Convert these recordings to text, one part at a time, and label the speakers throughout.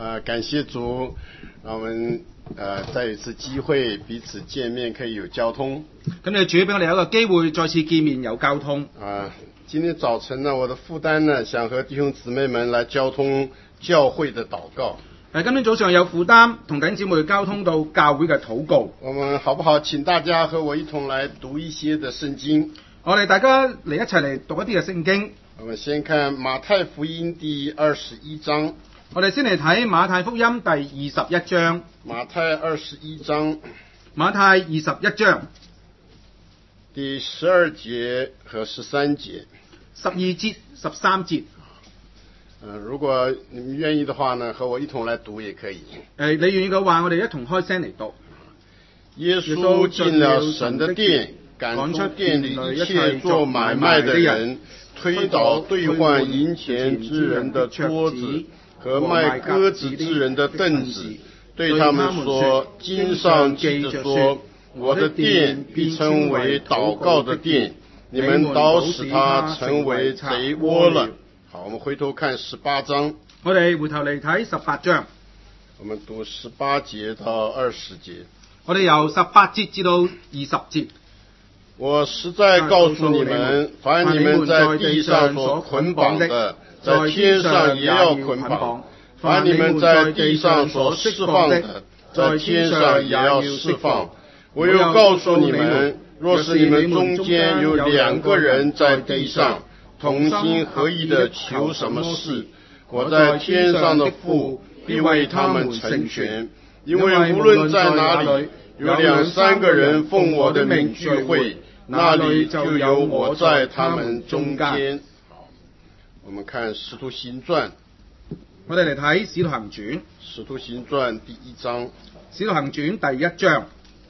Speaker 1: 感謝主，讓我們再有一次機會彼此見面，可以有交通。
Speaker 2: 咁你主俾我哋有一個機會再次見面有交通。
Speaker 1: 今天早晨呢，我的負擔呢，想和弟兄姊妹們來交通教會的禱告。
Speaker 2: 今天早上有負擔同弟兄姊妹交通到教會嘅禱告。
Speaker 1: 我們好不好？請大家和我一同來讀一些的聖經。
Speaker 2: 我哋大家嚟一齊嚟讀一啲嘅聖經。
Speaker 1: 我們先看馬太福音第21章。
Speaker 2: 我哋先嚟睇馬太福音第21章。
Speaker 1: 馬太21章。
Speaker 2: 馬太21章
Speaker 1: 第12節和13節。
Speaker 2: 12節、13節。
Speaker 1: 如果你們願意的話呢，和我一同來讀也可以。
Speaker 2: 你願意嘅話，我哋一同開聲嚟讀。
Speaker 1: 耶穌進了神的殿，趕出店裏一切做買賣的人，推倒兌換銀錢之人的桌子和賣鴿子之人的凳子，對他們說：經上記着說，我的殿必稱為禱告的殿，你們倒使它成為賊窩了。好，我們回頭看18章。
Speaker 2: 我哋回頭嚟睇18章。
Speaker 1: 我們讀18節到20節。
Speaker 2: 我哋由18節至到20節。
Speaker 1: 我實在告訴你們，凡你們在地上所捆綁的，在天上也要捆綁；凡你們在地上所釋放的，在天上也要釋放。我又告訴你們，若是你們中間有2個人在地上同心合意的求什麼事，我在天上的父必為他們成全。因為無論在哪裡有2、3個人奉我的名聚會，那裡就有我在他們中間。我們看《使徒行傳》。
Speaker 2: 我哋嚟睇《使徒行傳》。《
Speaker 1: 使徒行傳》第1章。《
Speaker 2: 使徒行傳》第1章。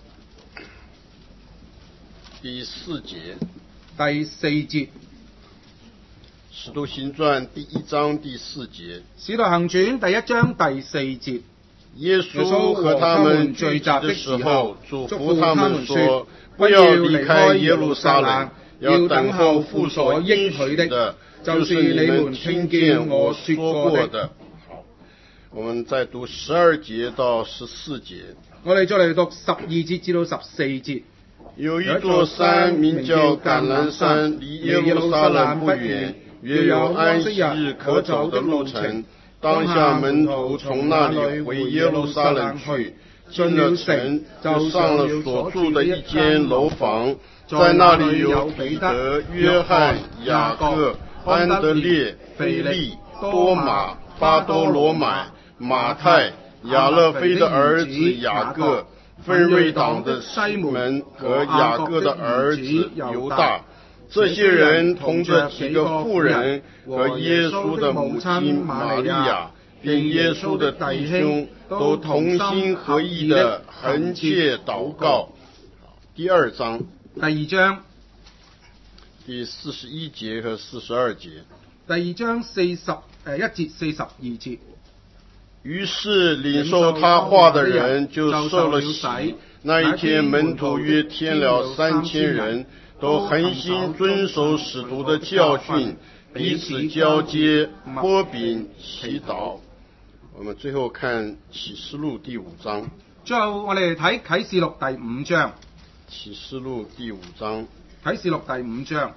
Speaker 1: 第4節。
Speaker 2: 第4節。
Speaker 1: 使徒行傳第1章第4節。
Speaker 2: 使徒行傳第1章第4節。
Speaker 1: 耶穌和他們聚集的時候，囑咐他們說：不要離開耶路撒冷，要等候父所應許的，就是你們聽見我說過的。好，我們再讀12節到14節。
Speaker 2: 我哋再嚟讀12節至到14節。
Speaker 1: 有一座山名叫橄欖山，離耶路撒冷不遠，約有安息日可走的路程。當下門徒從那裡回耶路撒冷去，進了城，就上了所住的一間樓房，在那裡有彼得、約翰、雅各、安德烈、腓力、多馬、巴多羅買、馬太、亞勒腓的兒子雅各、奮銳黨的西門和雅各的兒子猶大。這些人同着幾個婦人和耶穌的母親瑪利亞，並耶穌的弟兄，都同心合意的恆切禱告。第2章。
Speaker 2: 第2章。
Speaker 1: 第41節和42節。
Speaker 2: 第2章1節42節。
Speaker 1: 於是領受他話的人就受了洗。那一天門徒約添了3000人，都恆心遵守使徒的教訓，彼此交接，擘餅祈禱。我們最後看啟示錄第5章。
Speaker 2: 最後我哋嚟睇啟示錄第5章。
Speaker 1: 啟示錄第5章。
Speaker 2: 啟示錄第5章。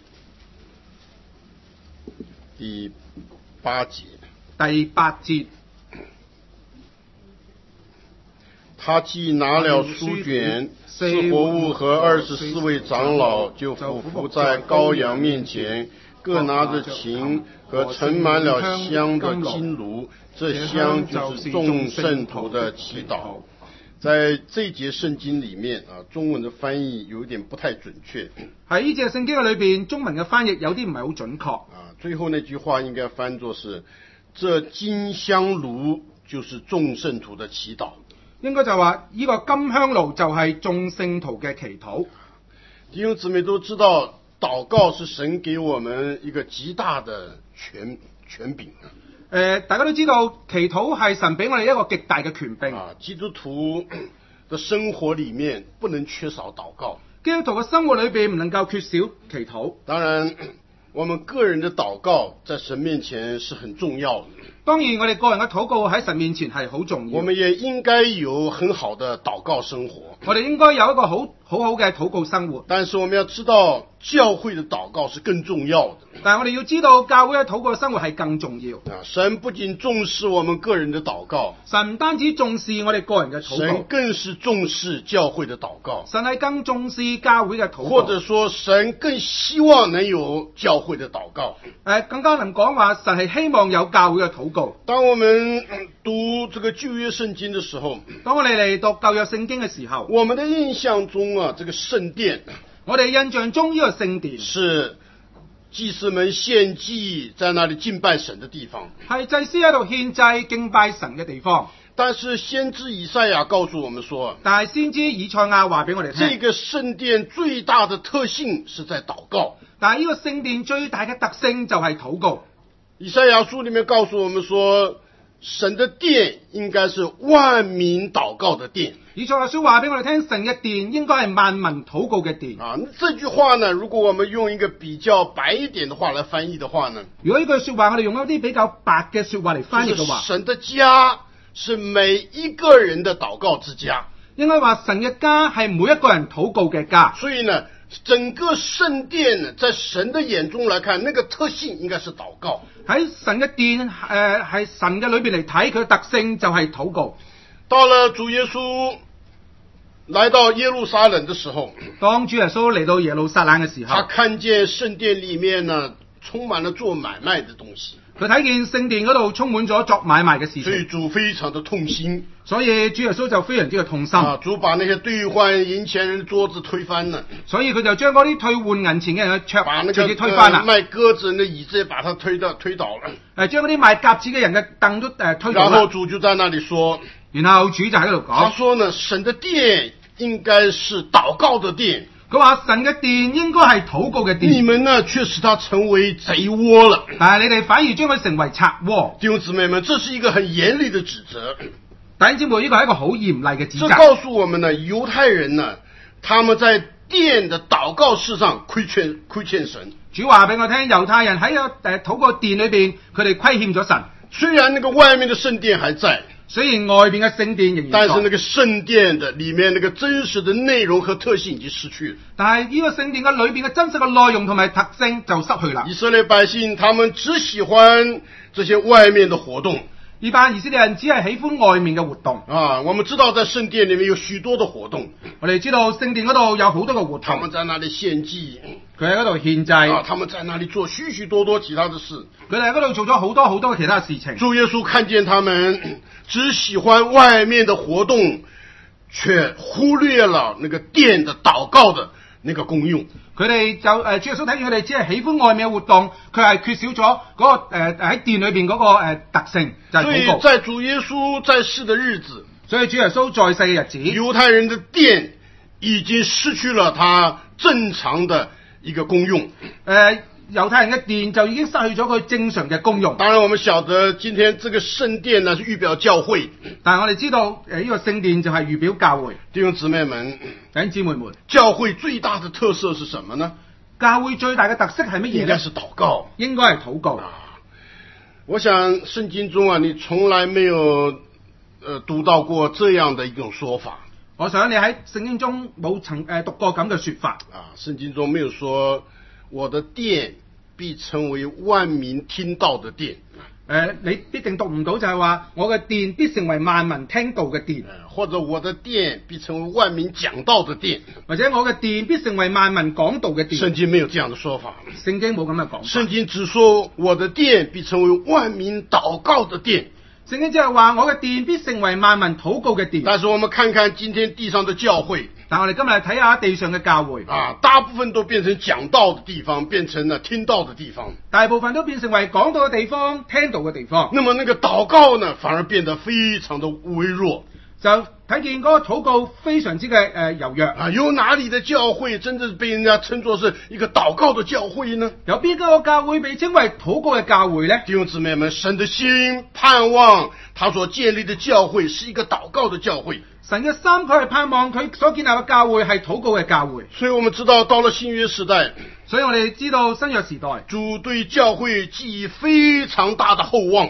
Speaker 1: 第8節。
Speaker 2: 第8節。
Speaker 1: 他既拿了書卷，四活物和24位長老就俯伏在羔羊面前，各拿着琴和盛滿了香的金爐，這香就是眾聖徒的祈禱。在這節聖經裡面中文的翻譯有點不太準確。
Speaker 2: 喺呢節聖經嘅裏邊，中文嘅翻譯有啲唔係好準確。
Speaker 1: 最後那句話應該翻作是：這金香爐就是眾聖徒的祈禱。
Speaker 2: 應該就話呢個金香爐就係眾聖徒嘅祈禱。
Speaker 1: 弟兄姊妹都知道，禱告是神給我們一個極大的權柄。
Speaker 2: 大家都知道，祈禱係神俾我哋一個極大嘅權柄。
Speaker 1: 基督徒的生活裡面不能缺少禱告。
Speaker 2: 基督徒嘅生活裏邊唔能夠缺少祈禱。
Speaker 1: 當然，我們個人的禱告在神面前是很重要的。
Speaker 2: 當然，我哋個人嘅禱告喺神面前係好重要。
Speaker 1: 我們也應該有很好的禱告生活。
Speaker 2: 我哋應該有一個好嘅禱告生活。
Speaker 1: 但是我們要知道，教會的禱告是更重要的。
Speaker 2: 但係我哋要知道，教會嘅禱告生活係更重要。
Speaker 1: 神不僅重視我們個人的禱告，
Speaker 2: 神唔單止重視我哋個人嘅禱告，
Speaker 1: 神更是重視教會的禱告。
Speaker 2: 神係更重視教會嘅禱告，
Speaker 1: 或者說神更希望能有教會的禱告。
Speaker 2: 更加能講話，神係希望有教會嘅禱告。
Speaker 1: 當我們讀這個舊約聖經的時候，
Speaker 2: 當我哋嚟讀舊約聖經嘅時候，
Speaker 1: 我們的印象中啊，這個聖殿，
Speaker 2: 我哋印象中呢個聖殿
Speaker 1: 是祭司們獻祭在那裡敬拜神的地方，
Speaker 2: 係祭司喺度獻祭敬拜神嘅地方。
Speaker 1: 但是先知以賽亞告訴我們說，
Speaker 2: 但係先知以賽亞話俾我哋聽，
Speaker 1: 這個聖殿最大的特性是在禱告。
Speaker 2: 但係呢個聖殿最大嘅特性就係禱告。
Speaker 1: 以賽亞書裡面告訴我們說，神的殿應該是萬民禱告的殿。
Speaker 2: 以賽亞書話俾我哋聽，神嘅殿應該係萬民禱告嘅殿。
Speaker 1: 這句話呢，如果我們用一個比較白一點的話來翻譯的話呢，
Speaker 2: 如果呢句說話我哋用一啲比較白嘅說話嚟翻譯嘅話，
Speaker 1: 神的家是每一個人的禱告之家。
Speaker 2: 應該話神嘅家係每一個人禱告嘅家。
Speaker 1: 所以呢，整個聖殿呢，在神的眼中來看，那個特性應該是禱告。
Speaker 2: 喺神嘅殿係神嘅裏邊嚟睇，佢嘅特性就係禱告。
Speaker 1: 到了主耶穌來到耶路撒冷的時候，
Speaker 2: 當主耶穌嚟到耶路撒冷嘅時候，
Speaker 1: 他看見聖殿裡面呢，充滿了做買賣的東西。
Speaker 2: 佢睇見聖殿嗰度充滿咗作買賣嘅事情，
Speaker 1: 所以主非常的痛心。
Speaker 2: 所以主耶穌就非常之嘅痛心。
Speaker 1: 主把那些兌換銀錢人的桌子推翻了，
Speaker 2: 所以佢就將嗰啲退換銀錢嘅人嘅桌
Speaker 1: 把那個
Speaker 2: 直接推翻啦。
Speaker 1: 賣鴿子人的椅子也把它推倒了。
Speaker 2: 將嗰啲賣鴿子嘅人嘅凳都推倒啦。
Speaker 1: 然後主就在那裡說，
Speaker 2: 然後主就喺度講，
Speaker 1: 他說呢，神的殿應該是禱告的殿。
Speaker 2: 佢話神嘅殿應該係禱告嘅殿，
Speaker 1: 你們呢卻使它成為賊窩了。
Speaker 3: 但係你哋反而將佢成為賊窩。
Speaker 1: 弟兄姊妹們，這是一個很嚴厲的指責。
Speaker 2: 弟兄姊妹，呢個係一個好嚴厲嘅指責。
Speaker 1: 這告訴我們呢，猶太人呢，他們在殿的禱告事上虧欠神。
Speaker 2: 主話俾我聽，猶太人喺個禱告殿裏邊，佢哋虧欠咗神。
Speaker 1: 雖然那個外面的聖殿還在。
Speaker 2: 雖然外邊嘅聖殿仍然在，
Speaker 1: 但是那個聖殿的裡面那個真實的內容和特性已經失去了。
Speaker 2: 但係呢個聖殿嘅裏邊嘅真實嘅內容同埋特性就失去啦。
Speaker 1: 以色列百姓他們只喜歡這些外面的活動。
Speaker 2: 呢班以色列人只係喜歡外面嘅活動。
Speaker 1: 我們知道在聖殿裡面有許多的活動。
Speaker 2: 我哋知道聖殿嗰度有好多嘅活動。
Speaker 1: 他們在那裡獻祭。
Speaker 2: 佢喺嗰度獻祭。
Speaker 1: 他們在那裡做許多多其他的事。
Speaker 2: 佢哋喺嗰度做咗好多好多其他嘅事情。
Speaker 1: 主耶穌看見他們只喜歡外面的活動，卻忽略了那個殿的禱告的那個功用。
Speaker 2: 佢哋就主耶穌睇見佢哋只係喜歡外面嘅活動，佢係缺少咗嗰個喺殿裏邊嗰個特性，就係禱告。
Speaker 1: 所以在主耶穌在世的日子，
Speaker 2: 所以主耶穌在世嘅日子，
Speaker 1: 猶太人的殿已經失去了它正常的一個功用。
Speaker 2: 猶太人嘅殿就已經失去咗佢正常嘅功用。
Speaker 1: 當然，我們曉得今天這個聖殿呢是預表教會，
Speaker 2: 但係我哋知道呢個聖殿就係預表教會。
Speaker 1: 弟兄姊妹們，
Speaker 2: 弟兄姊妹們，
Speaker 1: 教會最大的特色是什麼呢？
Speaker 2: 教會最大嘅特色係乜嘢呢？
Speaker 1: 應該是禱告，
Speaker 2: 應該係禱告。
Speaker 1: 我想聖經中啊，你從來沒有讀到過這樣的一種說法。
Speaker 2: 我想你喺聖經中冇曾讀過咁嘅說法。
Speaker 1: 聖經中沒有說我的殿必成為萬民聽道的殿。
Speaker 2: 你必定讀唔到就係話我嘅殿必成為萬民聽道嘅殿，
Speaker 1: 或者我的殿必成為萬民講道的殿，
Speaker 2: 或者我嘅殿必成為萬民講道嘅殿。
Speaker 1: 聖經沒有這樣的說法。
Speaker 2: 聖經冇咁嘅講法。
Speaker 1: 聖經只說我的殿必成為萬民禱告的殿。
Speaker 2: 聖經即係話我嘅殿必成為萬民禱告嘅殿。
Speaker 1: 但是我們看看今天地上的教會，
Speaker 2: 但我哋今日睇下地上嘅教會，
Speaker 1: 大部分都變成講道的地方，變成了聽道的地方。
Speaker 2: 大部分都變成為講道嘅地方、聽道嘅地方。
Speaker 1: 那麼那個禱告呢，反而變得非常的微弱。
Speaker 2: 就睇見嗰個禱告非常之嘅柔弱。
Speaker 1: 有哪裡的教會真正被人家稱作是一個禱告的教會呢？
Speaker 2: 有邊個教會被稱為禱告嘅教會呢？
Speaker 1: 弟兄姊妹們，神的心盼望他所建立的教會是一個禱告的教會。
Speaker 2: 神嘅心佢係盼望佢所建立嘅教會係禱告嘅教會。
Speaker 1: 所以我們知道到了新約時代，
Speaker 2: 所以我哋知道新約時代，
Speaker 1: 主對教會寄予非常大的厚望。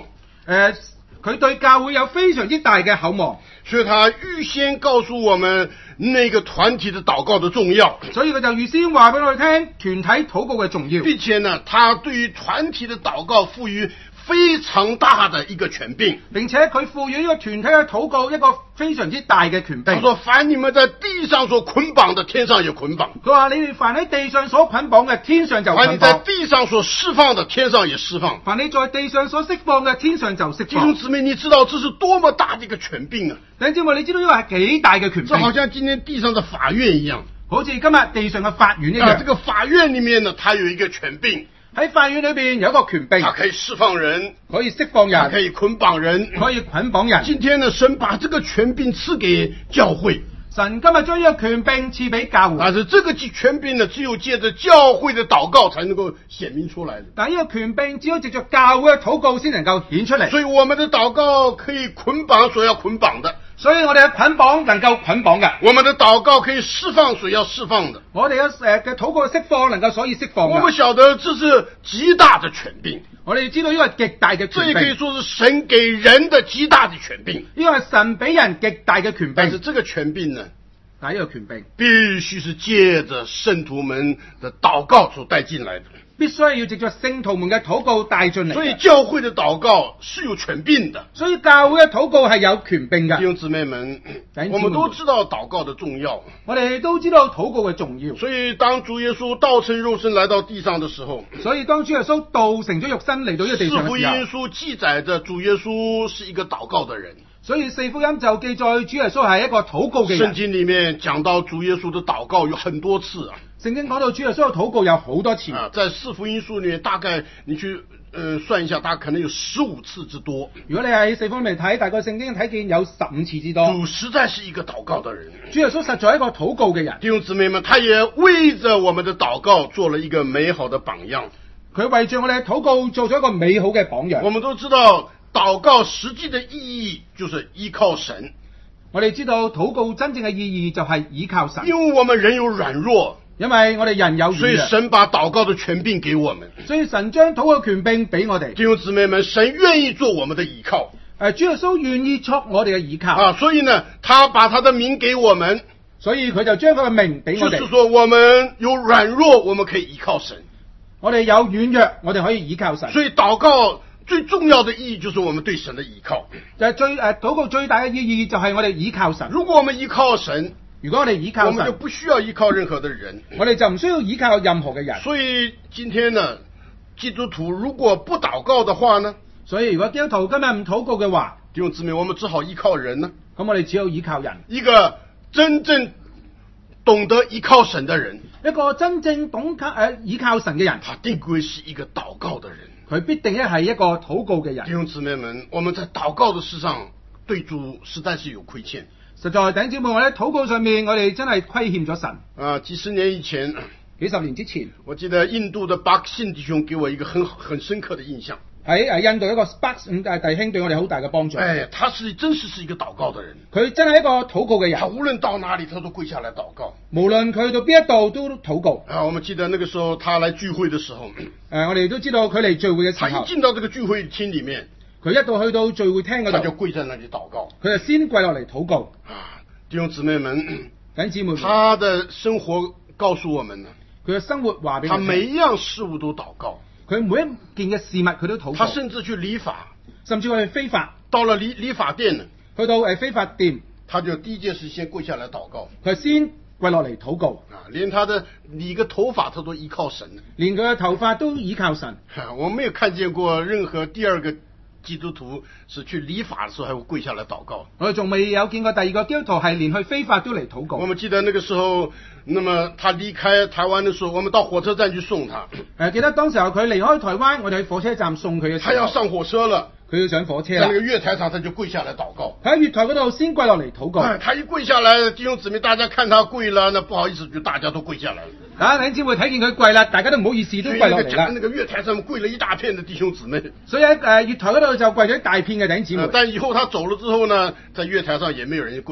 Speaker 2: 佢對教會有非常之大嘅厚望，
Speaker 1: 所以他預先告訴我們那個團體的禱告的重要，
Speaker 2: 所以佢就預先話俾我哋聽團體禱告嘅重要，
Speaker 1: 並且呢，他對於團體的禱告賦予非常大的一個權柄，
Speaker 2: 並且佢賦予呢個團體嘅禱告一個非常之大嘅權柄。
Speaker 1: 他說：凡你們在地上所捆綁的，天上有捆綁。
Speaker 2: 佢話：你哋凡喺地上所捆綁嘅，天上就捆綁；
Speaker 1: 凡你在地上所釋放的，天上也釋放。
Speaker 2: 凡你在地上所釋放嘅，天上就釋放。
Speaker 1: 弟兄姊妹，你知道這是多麼大的一個權柄啊！
Speaker 2: 弟兄姊妹，你知道呢個係幾大嘅權柄？
Speaker 1: 這好像今天地上的法院一樣，
Speaker 2: 好似今日地上嘅法院一樣。
Speaker 1: 這個法院裏面呢，它有一個權柄。
Speaker 2: 喺法院裏邊有一個權柄，
Speaker 1: 它可以釋放人，
Speaker 2: 可以釋放人，
Speaker 1: 它可以捆綁人，
Speaker 2: 可以捆綁人。
Speaker 1: 今天呢，神把這個權柄賜給教會，
Speaker 2: 神今日將呢個權柄賜俾教會，
Speaker 1: 但是這個權柄呢，只有借着教會的禱告才能夠顯明出來的。
Speaker 2: 但呢個權柄只有藉着教會嘅禱告先能夠顯出嚟。
Speaker 1: 所以我們的禱告可以捆綁所要捆綁的，
Speaker 2: 所以我哋嘅捆綁能夠捆綁嘅；
Speaker 1: 我們的禱告可以釋放所要釋放的。
Speaker 2: 我哋嘅禱告釋放能夠所以釋放嘅。
Speaker 1: 我們曉得這是極大的權柄，
Speaker 2: 我哋知道呢個係極大嘅權柄，
Speaker 1: 這也可以說是神給人的極大的權柄。
Speaker 2: 呢個係神俾人極大嘅權柄。
Speaker 1: 但是這個權柄呢，
Speaker 2: 但呢個權柄
Speaker 1: 必須是借着聖徒們的禱告所帶進來的，
Speaker 2: 必須要藉着聖徒們嘅禱告帶進嚟。
Speaker 1: 所以教會的禱告是有權柄的，
Speaker 2: 所以教會嘅禱告係有權柄嘅。
Speaker 1: 弟兄姊妹們，我們都知道禱告的重要，
Speaker 2: 我哋都知道禱告嘅重要。
Speaker 1: 所以當主耶穌道成肉身來到地上的時候，
Speaker 2: 所以當主耶穌道成咗肉身嚟到呢個地上嘅時候，
Speaker 1: 四福音書記載着主耶穌是一個禱告的人。
Speaker 2: 所以四福音就記載主耶穌係一個禱告嘅人。
Speaker 1: 聖經裏面講到主耶穌的禱告有很多次啊。
Speaker 2: 聖經講到主耶穌嘅禱告有好多次
Speaker 1: 啊，在四福音書裏面大概你去算一下，大概可能有15次之多。
Speaker 2: 如果你喺四福音嚟睇，大概聖經睇見有15次之多。
Speaker 1: 主實在是一個禱告的人，
Speaker 2: 主耶穌實在係一個禱告嘅人。
Speaker 1: 弟兄姊妹們，他也為着我們的禱告做了一個美好的榜樣。
Speaker 2: 佢為着我哋嘅禱告做咗一個美好嘅榜樣。
Speaker 1: 我們都知道禱告實際的意義就是依靠神。
Speaker 2: 我哋知道禱告真正嘅意義就係依靠神，
Speaker 1: 因為我們人有軟弱，
Speaker 2: 因為我哋人有軟弱，
Speaker 1: 所以神把禱告的權柄給我們。
Speaker 2: 所以神將禱告權柄俾我哋。
Speaker 1: 弟兄姊妹們，神願意做我們的依靠。
Speaker 2: 主耶穌願意作我哋嘅依靠
Speaker 1: 啊，所以呢，他把他的名給我們，
Speaker 2: 所以佢就將佢嘅名俾我哋。
Speaker 1: 就是說，我們有軟弱，我們可以依靠神。
Speaker 2: 我哋有軟弱，我哋可以依靠神。
Speaker 1: 所以禱告最重要的意義就是我們對神的依靠。
Speaker 2: 就係禱告最大嘅意義就係我哋依靠神。
Speaker 1: 如果我們依靠神，
Speaker 2: 如果我哋依靠神，
Speaker 1: 我們就不需要依靠任何的人，
Speaker 2: 我哋就唔需要依靠任何嘅人。
Speaker 1: 所以今天呢，基督徒如果不禱告的話呢，
Speaker 2: 所以如果基督徒今日唔禱告嘅話，
Speaker 1: 弟兄姊妹，我們只好依靠人呢。
Speaker 2: 咁我哋只有依靠人。
Speaker 1: 一個真正懂得依靠神的人，
Speaker 2: 一個真正依靠神嘅人，
Speaker 1: 他定會是一個禱告的人。
Speaker 2: 佢必定係一個禱告嘅人。
Speaker 1: 弟兄姊妹們，我們在禱告的事上對主實在是有虧欠。
Speaker 2: 實在弟兄姊妹，我喺禱告上面，我哋真係虧欠咗神。
Speaker 1: 幾十年以前，
Speaker 2: 幾十年之前，
Speaker 1: 我記得印度的巴克信弟兄給我一個很深刻的印象。
Speaker 2: 喺印度一個巴克信弟兄對我哋好大嘅幫助。
Speaker 1: 他真實是一個禱告的人。
Speaker 2: 佢真係一個禱告嘅人。
Speaker 1: 他無論到哪裡，他都跪下來禱告。
Speaker 2: 無論佢到邊一度都禱告。
Speaker 1: 我們記得那個時候他來聚會的時候，
Speaker 2: 我哋都知道佢嚟聚會嘅時候，
Speaker 1: 他一進到這個聚會廳裡面，
Speaker 2: 佢一到去到聚會廳嗰度，
Speaker 1: 他就跪在那裡禱告。
Speaker 2: 佢就先跪落嚟禱告。
Speaker 1: 弟兄姊妹們，
Speaker 2: 姊妹們，
Speaker 1: 他的生活告訴我們呢，
Speaker 2: 佢嘅生活話俾我哋聽，
Speaker 1: 他每一樣事物都禱告。
Speaker 2: 佢每一件嘅事物佢都禱告。
Speaker 1: 他甚至去理髮，
Speaker 2: 甚至我哋非法
Speaker 1: 到了理髮店呢，
Speaker 2: 去到非法店，
Speaker 1: 他就第一件事先跪下來禱告。
Speaker 2: 佢先跪落嚟禱告。
Speaker 1: 連他的理個頭髮，他都依靠神。
Speaker 2: 連佢嘅頭髮都依靠神。
Speaker 1: 我沒有看見過任何第二個基督徒是去理髮的時候還會跪下來禱告。
Speaker 2: 我哋仲未有見過第二個基督徒係連去非法都嚟禱告。
Speaker 1: 我們記得那個時候，那麼他離開台灣的時候，我們到火車站去送他。
Speaker 2: 記得當時候佢離開台灣，我哋去火車站送佢嘅時候，
Speaker 1: 他要上火車了，
Speaker 2: 佢要上火車啦。
Speaker 1: 在那個月台上，他就跪下來禱告。
Speaker 2: 喺月台嗰度先跪落嚟禱告。
Speaker 1: 他一跪下來，弟兄姊妹大家看他跪了，那不好意思，就大家都跪下來了。
Speaker 2: 弟兄姊妹睇見佢跪啦，大家都唔好意思，都跪落嚟啦。
Speaker 1: 那個月台上跪了一大片的弟兄姊妹。
Speaker 2: 所以喺月台嗰度就跪咗一大片嘅弟兄姊妹。
Speaker 1: 但以後他走了之後呢，在月台上也沒有人跪。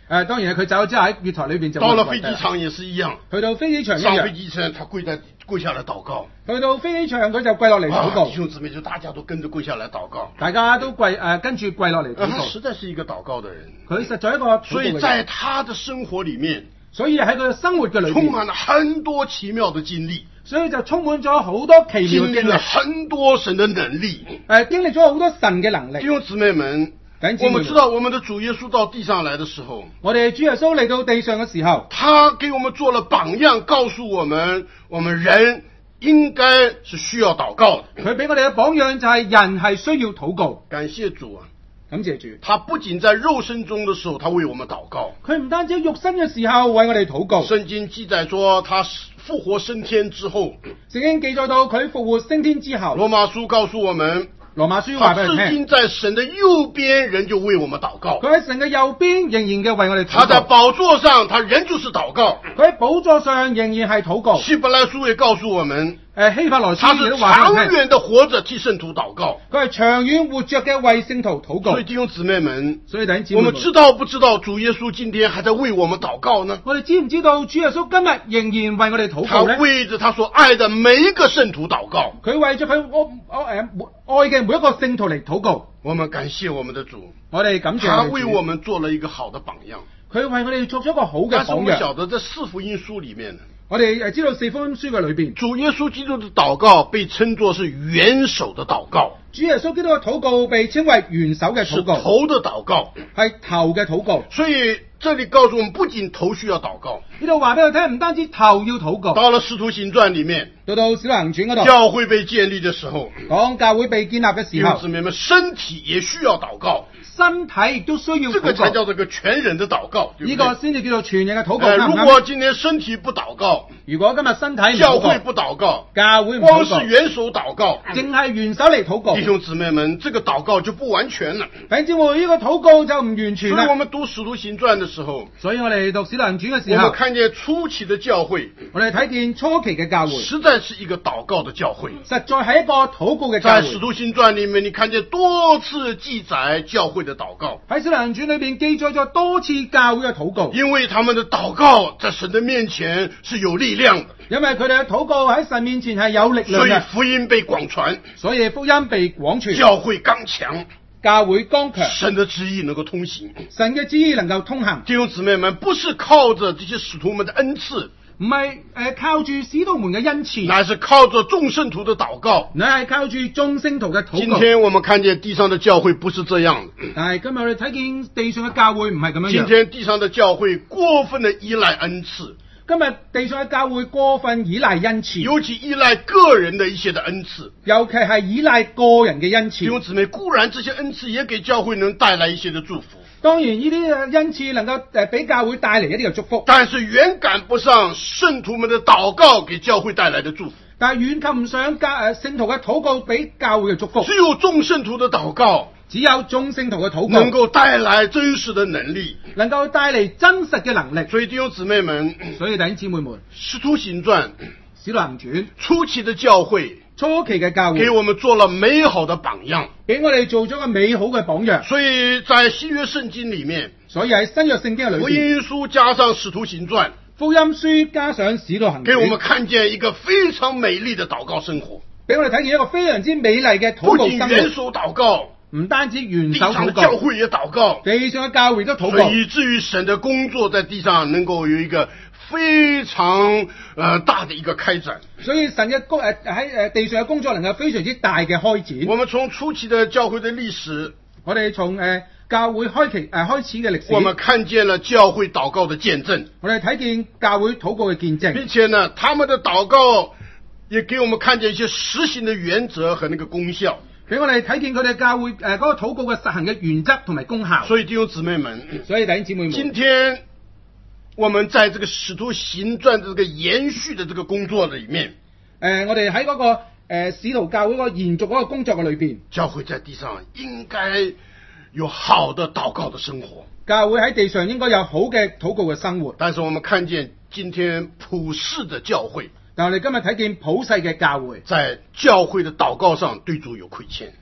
Speaker 2: 當然佢走咗之後喺月台裏邊就
Speaker 1: 到了飛機場也是一樣，
Speaker 2: 去到飛機場一
Speaker 1: 上飛
Speaker 2: 樣，
Speaker 1: 機場他跪下來禱告，
Speaker 2: 去到飛機場佢就跪落嚟禱告
Speaker 1: 弟，兄姊妹就大家都跟着跪下來禱告，
Speaker 2: 大家都跟住跪落嚟禱
Speaker 1: 他
Speaker 2: 告。
Speaker 1: 實在是一個禱告的人，
Speaker 2: 佢實在一個禱告
Speaker 1: 所以在他的生活裡面，
Speaker 2: 所以喺佢嘅生活嘅裏邊，
Speaker 1: 充滿了很多奇妙的經歷，
Speaker 2: 所以就充滿咗好多奇妙嘅經
Speaker 1: 經歷了
Speaker 2: 歷，
Speaker 1: 很多神的能力。
Speaker 2: 經歷咗好多神嘅能力。
Speaker 1: 弟兄姊妹們，我們知道我們的主耶穌到地上來的時候，
Speaker 2: 我哋主耶穌嚟到地上嘅時候，
Speaker 1: 他給我們做了榜樣，告訴我們人應該是需要禱告的。
Speaker 2: 佢俾我哋嘅榜樣就係人係需要禱告。
Speaker 1: 感謝主啊！
Speaker 2: 感謝主，
Speaker 1: 他不僅在肉身中的時候，他為我們禱告。
Speaker 2: 佢唔單止肉身嘅時候為我哋禱告。
Speaker 1: 聖經記載說，他復活升天之後，
Speaker 2: 聖經記載到佢復活升天之後，
Speaker 1: 羅馬書告訴我們，
Speaker 2: 羅馬書話俾
Speaker 1: 他至
Speaker 2: 人聽，
Speaker 1: 今在神的右邊，人就為我們禱告。
Speaker 2: 佢喺神嘅右邊仍然嘅為我哋
Speaker 1: 他在
Speaker 2: 禱告。
Speaker 1: 寶座上，他仍舊是禱告。
Speaker 2: 佢喺寶座上仍然係禱告。
Speaker 1: 希伯來書也告訴我們，
Speaker 2: 希伯來
Speaker 1: 他是
Speaker 2: 書亦都話
Speaker 1: 長
Speaker 2: 俾人聽，
Speaker 1: 遠的活着替聖徒禱告。
Speaker 2: 佢係長遠活着嘅為聖徒禱告
Speaker 1: 所以。弟兄姊妹們，
Speaker 2: 所以弟兄姊
Speaker 1: 我
Speaker 2: 妹
Speaker 1: 們知道不知道主耶穌今天還在為我們禱告呢？
Speaker 2: 我哋知唔知道主耶穌今日仍然為我哋禱
Speaker 1: 他
Speaker 2: 告呢？
Speaker 1: 為着他所愛的每一個聖徒禱告。
Speaker 2: 佢為咗佢愛嘅每一個聖徒嚟禱告。
Speaker 1: 我們感謝我們的主，
Speaker 2: 我哋感謝
Speaker 1: 他
Speaker 2: 我哋主
Speaker 1: 為我們做了一個好的榜樣。
Speaker 2: 佢為我哋作咗一個好嘅
Speaker 1: 但是我
Speaker 2: 榜樣。
Speaker 1: 們曉得這四福音書裡面呢，
Speaker 2: 我哋知道四福音書嘅裏邊，
Speaker 1: 主耶穌基督的禱告被稱作是元首的禱告，
Speaker 2: 主耶穌基督嘅禱告被稱為元首嘅
Speaker 1: 是
Speaker 2: 禱告，
Speaker 1: 頭的禱告。
Speaker 2: 係頭嘅禱告。
Speaker 1: 所以這裡告訴我們，不僅頭需要禱告，
Speaker 2: 呢度話俾我聽，唔單止頭要禱告，
Speaker 1: 到了使徒行傳裡面，
Speaker 2: 到使徒行傳嗰度，
Speaker 1: 教會被建立的時候，
Speaker 2: 講教會被建立嘅時候
Speaker 1: 弟兄姊，妹們，身體也需要禱告，
Speaker 2: 身體亦都需要
Speaker 1: 這個才
Speaker 2: 禱告。
Speaker 1: 叫這個全人的禱告，對
Speaker 2: 呢
Speaker 1: 不對？
Speaker 2: 個先至叫做全人嘅禱告。啱唔啱？
Speaker 1: 如果今天身體不禱告，
Speaker 2: 如果今日身體唔禱告，
Speaker 1: 教會不禱告，
Speaker 2: 教會唔
Speaker 1: 光
Speaker 2: 禱告，
Speaker 1: 是元首禱告，
Speaker 2: 淨係元首嚟禱告，
Speaker 1: 弟兄姊妹們，這個禱告就不完全了。
Speaker 2: 弟兄姊妹，呢個禱告就唔完全
Speaker 1: 所以我
Speaker 2: 啦。
Speaker 1: 們讀使徒行傳的時候，
Speaker 2: 所以我哋讀使徒行傳嘅時候，
Speaker 1: 我們看見初期的教會，
Speaker 2: 我哋睇見初期嘅教會，
Speaker 1: 實在是一個禱告的教會。
Speaker 2: 實在係一個禱告嘅教
Speaker 1: 在使
Speaker 2: 會。
Speaker 1: 徒行傳裡面，你看見多次記載教會的禱告，
Speaker 2: 喺使徒行傳裏邊記載咗多次教會嘅禱告，
Speaker 1: 因為他們的禱告在神的面前是有力量的，
Speaker 2: 因為佢哋嘅禱告喺神面前係有力量
Speaker 1: 所以
Speaker 2: 嘅，
Speaker 1: 福音被廣傳，
Speaker 2: 所以福音被廣傳，
Speaker 1: 教會剛強，
Speaker 2: 教會剛強，
Speaker 1: 神的旨意能夠通行。
Speaker 2: 神嘅旨意能夠通行，
Speaker 1: 弟兄姊妹們，不是靠着這些使徒們的恩賜，
Speaker 2: 唔係靠住使徒們嘅恩賜，
Speaker 1: 乃是靠着眾聖徒的禱告。
Speaker 2: 乃係靠住眾聖徒嘅禱告。
Speaker 1: 今天我們看見地上的教會不是這樣的，
Speaker 2: 但係今日我哋睇見地上嘅教會唔係咁樣
Speaker 1: 今
Speaker 2: 樣。
Speaker 1: 天地上的教會過分的依賴恩賜，
Speaker 2: 今日地上嘅教會過分依賴恩賜，
Speaker 1: 尤其依賴個人的一些的恩賜。
Speaker 2: 尤其係依賴個人嘅恩賜。
Speaker 1: 弟兄姊妹，固然這些恩賜也給教會能帶來一些的祝福，
Speaker 2: 當然呢啲恩賜能夠俾教會帶嚟一啲嘅祝福，
Speaker 1: 但是遠趕不上聖徒們的禱告給教會帶來的祝福。
Speaker 2: 但係遠及唔上聖徒嘅禱告俾教會嘅祝福。
Speaker 1: 只有眾聖徒的禱告
Speaker 2: 只有眾聖徒嘅禱
Speaker 1: 能
Speaker 2: 告
Speaker 1: 夠帶來真實的能力。
Speaker 2: 能夠帶嚟真實嘅能力。
Speaker 1: 所以弟兄姊妹們，
Speaker 2: 所以弟兄姊妹們，
Speaker 1: 使徒行傳
Speaker 2: 使徒行傳
Speaker 1: 初期的教會
Speaker 2: 初期嘅教會
Speaker 1: 給我們做了美好的榜樣，
Speaker 2: 俾我哋做咗個美好嘅榜樣。
Speaker 1: 所以在新約聖經裡面，
Speaker 2: 所以喺新約聖經嘅裏
Speaker 1: 福
Speaker 2: 邊，
Speaker 1: 音書加上使徒行傳，
Speaker 2: 福音書加上使徒行
Speaker 1: 給我們
Speaker 2: 傳，
Speaker 1: 看見一個非常美麗的禱告生活。
Speaker 2: 俾我哋睇見一個非常之美麗嘅禱
Speaker 1: 不僅
Speaker 2: 告生活。
Speaker 1: 元首禱告，
Speaker 2: 唔單止元
Speaker 1: 地
Speaker 2: 首禱
Speaker 1: 上的教
Speaker 2: 告，
Speaker 1: 會也禱告，
Speaker 2: 地上嘅教會都禱告，
Speaker 1: 所以以至於神的工作在地上能夠有一個非常大的一個開展。
Speaker 2: 所以神嘅喺地上嘅工作能夠非常之大嘅開展。
Speaker 1: 我們從初期的教會的歷史，
Speaker 2: 我哋從教會開始嘅歷史，
Speaker 1: 我們看見了教會禱告的見證，
Speaker 2: 我哋睇見教會禱告嘅見證，
Speaker 1: 並且呢，他們的禱告也給我們看見一些實行的原則和那個功效。
Speaker 2: 俾我哋睇見佢哋教會嗰個禱告嘅實行嘅原則同埋功效。
Speaker 1: 所以弟兄姊妹們，
Speaker 2: 所以弟兄姊妹們，
Speaker 1: 今天我們在這個使徒行傳這個延續的這個工作裡面，
Speaker 2: 我哋喺嗰個使徒教會嗰個延續嗰個工作嘅裏邊，
Speaker 1: 教會在地上應該有好的禱告的生活。
Speaker 2: 教會喺地上應該有好嘅禱告嘅生活。
Speaker 1: 但是我們看見今天普世的教會，
Speaker 2: 但我哋今日睇見普世嘅教會，
Speaker 1: 在教會的禱告上對主有虧欠。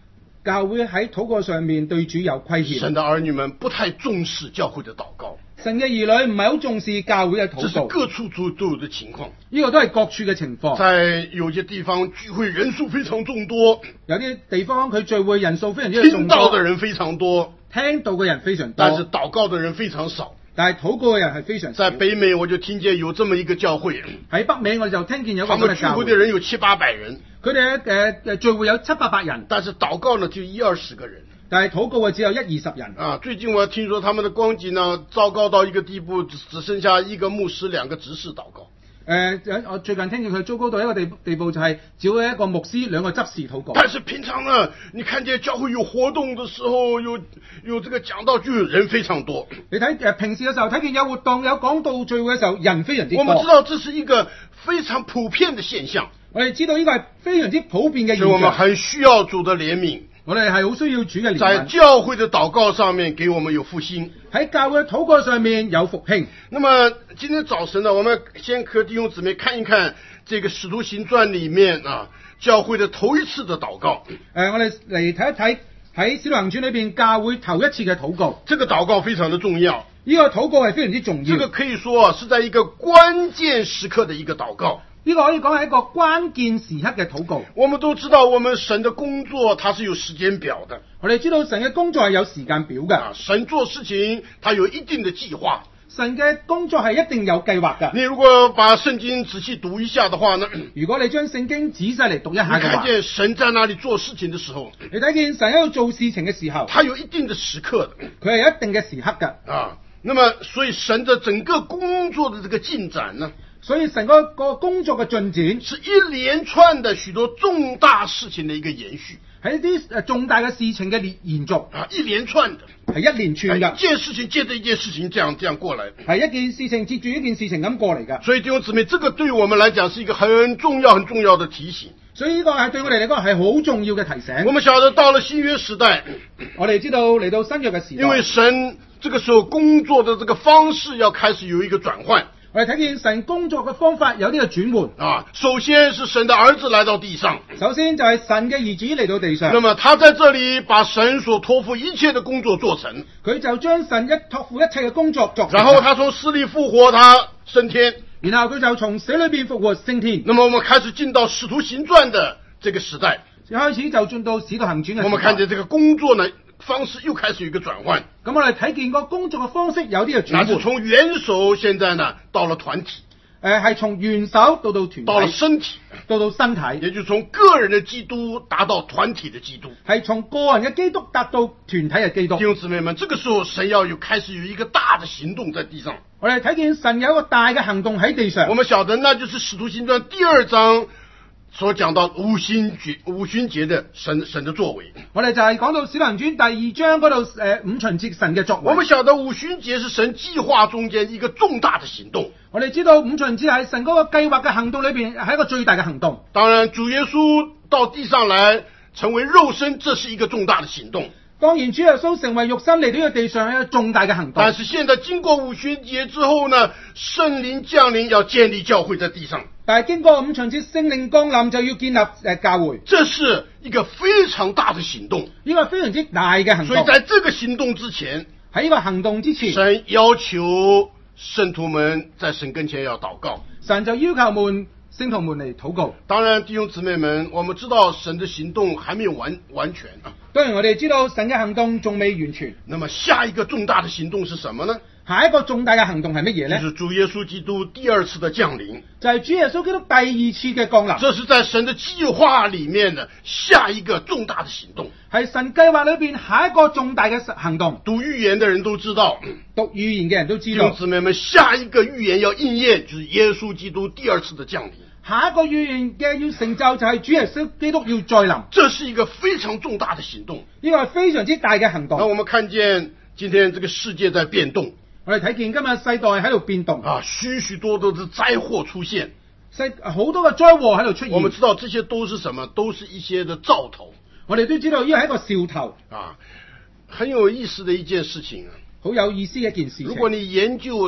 Speaker 2: 教會喺禱告上面對主有虧欠。
Speaker 1: 神的兒女們不太重視教會的禱告，
Speaker 2: 神嘅兒女唔係好重視教會嘅
Speaker 1: 這是
Speaker 2: 禱告，
Speaker 1: 各處都有的情況。
Speaker 2: 呢個都係各處嘅情況。
Speaker 1: 在有些地方聚會人數非常眾多，
Speaker 2: 有啲地方佢聚會人數非常之眾
Speaker 1: 聽到的
Speaker 2: 多，
Speaker 1: 人非常多，
Speaker 2: 聽到嘅人非常
Speaker 1: 但是
Speaker 2: 多，
Speaker 1: 禱告的人非常少。
Speaker 2: 但係禱告嘅人係非常少。
Speaker 1: 在北美我就聽見有這麼一個教會，
Speaker 2: 喺北美我哋就聽見有一個
Speaker 1: 他們聚
Speaker 2: 咁嘅教會，
Speaker 1: 會的人有700-800人，
Speaker 2: 佢哋聚會有700-800人，
Speaker 1: 但是禱告呢就10-20個人。
Speaker 2: 但係禱告嘅只有10-20人。
Speaker 1: 啊，最近我聽說他們的光景呢，糟糕到一個地步，只剩下一個牧師、2個執事禱告。
Speaker 2: 我最近聽見佢糟糕到一個地步，就係只有一個牧師、2個執事禱告。
Speaker 1: 但是平常呢，你看見教會有活動的時候，有這個講道聚，人非常多。
Speaker 2: 你睇平時嘅時候睇見有活動、有講道聚會嘅時候，人非常之多。
Speaker 1: 我們知道這是一個非常普遍的現象，
Speaker 2: 我哋知道呢個係非常之普遍嘅現
Speaker 1: 所以我們
Speaker 2: 象。
Speaker 1: 很需要主的憐憫，
Speaker 2: 我哋係好需要主嘅憐
Speaker 1: 在
Speaker 2: 憫。
Speaker 1: 教會的禱告上面給我們有復興。
Speaker 2: 喺教會嘅禱告上面有復興。
Speaker 1: 那麼今天早晨呢，我們先和弟兄姊妹看一看這個《使徒行傳》裏面啊，教會的頭一次的禱告。
Speaker 2: 我哋嚟睇一睇喺《使徒行傳》裏邊教會頭一次嘅禱告。
Speaker 1: 這個禱告非常的重要，
Speaker 2: 呢個禱告係非常之重要。
Speaker 1: 這個可以說是在一個關鍵時刻的一個禱告。
Speaker 2: 呢個可以講係一個關鍵時刻嘅禱告。
Speaker 1: 我們都知道，我們神的工作它是有時間表的。
Speaker 2: 我哋知道神嘅工作係有時間表嘅。
Speaker 1: 神做事情，它有一定的計劃。
Speaker 2: 神嘅工作係一定有計劃嘅。
Speaker 1: 你如果把聖經仔細讀一下的話呢，
Speaker 2: 如果你將聖經仔細嚟讀一下嘅話，
Speaker 1: 你看見神在那裡做事情的時候，
Speaker 2: 你睇見神喺度做事情嘅時候，
Speaker 1: 它有一定的時刻的。
Speaker 2: 佢係有一定嘅時刻嘅。
Speaker 1: 啊，那麼所以神的整個工作的這個進展呢，
Speaker 2: 所以神個工作嘅進展
Speaker 1: 是一連串的許多重大事情的一個延續，
Speaker 2: 係一啲重大嘅事情嘅延續
Speaker 1: 啊，一連串的，
Speaker 2: 係一連串嘅，
Speaker 1: 一件事情接着一件事情這樣過來，
Speaker 2: 係一件事情接住一件事情咁過嚟㗎。
Speaker 1: 所以弟兄姊妹，這個對我們來講是一個很重要的提醒。
Speaker 2: 所以呢個係對我哋嚟講係好重要嘅提醒。
Speaker 1: 我們曉得到了新約時代，
Speaker 2: 我哋知道嚟到新約嘅時代，
Speaker 1: 因為神這個時候工作的這個方式要開始有一個轉換。
Speaker 2: 我哋睇見神工作嘅方法有呢個轉換
Speaker 1: 啊，首先是神的兒子來到地上，
Speaker 2: 首先就係神嘅兒子嚟到地上。
Speaker 1: 那麼他在這裡把神所託付一切的工作做成，
Speaker 2: 佢就將神託付一切嘅工作做成。
Speaker 1: 然後他從死裡復活，他升天，
Speaker 2: 然後佢就從死裏邊復活升天。
Speaker 1: 那麼我們開始進到使徒行傳的這個時代，
Speaker 2: 一開始就進到使徒行傳嘅時代。
Speaker 1: 我們看見這個工作呢方式又開始有一個轉換。
Speaker 2: 咁我哋睇見個工作嘅方式有啲嘅轉換。
Speaker 1: 那是從元首現在呢到了團體。
Speaker 2: 係從元首到團體，
Speaker 1: 到了身體，
Speaker 2: 到身體，
Speaker 1: 也就是從個人的基督達到團體的基督，
Speaker 2: 係從個人嘅基督達到團體嘅基督。
Speaker 1: 弟兄姊妹們，這個時候神要開始有一個大的行動在地上。
Speaker 2: 我哋睇見神有一個大嘅行動喺地上。
Speaker 1: 我們曉得那就是使徒行傳第2章所講到五旬節的神的作為。
Speaker 2: 我哋就係講到使徒行傳第2章嗰度五旬節神嘅作為。
Speaker 1: 我們曉得五旬節是神計劃中間一個重大的行動。
Speaker 2: 我哋知道五旬節係神嗰個計劃嘅行動裏邊係一個最大嘅行動。
Speaker 1: 當然主耶穌到地上來成為肉身，這是一個重大的行動。
Speaker 2: 當然主耶穌成為肉身嚟到呢個地上係一個重大嘅行動。
Speaker 1: 但是現在經過五旬節之後呢，聖靈降臨要建立教會在地上。
Speaker 2: 但係經過五旬節聖靈降臨就要建立教會，
Speaker 1: 這是一個非常大的行動，
Speaker 2: 呢個非常之大嘅行動。
Speaker 1: 所以在這個行動之前，
Speaker 2: 喺呢個行動之前，
Speaker 1: 神要求聖徒們在神跟前要禱告，
Speaker 2: 神就要求聖徒們嚟禱告。
Speaker 1: 當然弟兄姊妹們，我們知道神的行動還沒有完全啊。
Speaker 2: 當然我哋知道神嘅行動仲未完全。
Speaker 1: 那麼下一個重大的行動是什麼呢？
Speaker 2: 下一個重大嘅行動係乜嘢呢？
Speaker 1: 就是主耶穌基督第2次的降臨，
Speaker 2: 就係主耶穌基督第2次嘅降臨。
Speaker 1: 這是在神的計劃裡面的下一個重大的行動，
Speaker 2: 係神計劃裏邊下一個重大嘅行動。
Speaker 1: 讀預言的人都知道，
Speaker 2: 讀預言嘅人都知道，
Speaker 1: 弟兄姊妹們，下一個預言要應驗，就是耶穌基督第2次的降臨。
Speaker 2: 下一個預言嘅要成就就係主耶穌基督要再臨。
Speaker 1: 這是一個非常重大的行動，
Speaker 2: 呢個係非常之大嘅行動。
Speaker 1: 那我們看見今天這個世界在變動，
Speaker 2: 我哋睇見今日世代喺度變動
Speaker 1: 啊，許許多多的災禍出現，
Speaker 2: 好多嘅災禍喺度出現。
Speaker 1: 我們知道這些都是什麼？都是一些的兆頭。
Speaker 2: 我哋都知道呢個係一個兆頭
Speaker 1: 啊，很有意思的一件事情啊，
Speaker 2: 好有意思嘅一件事情。
Speaker 1: 如果你研究呢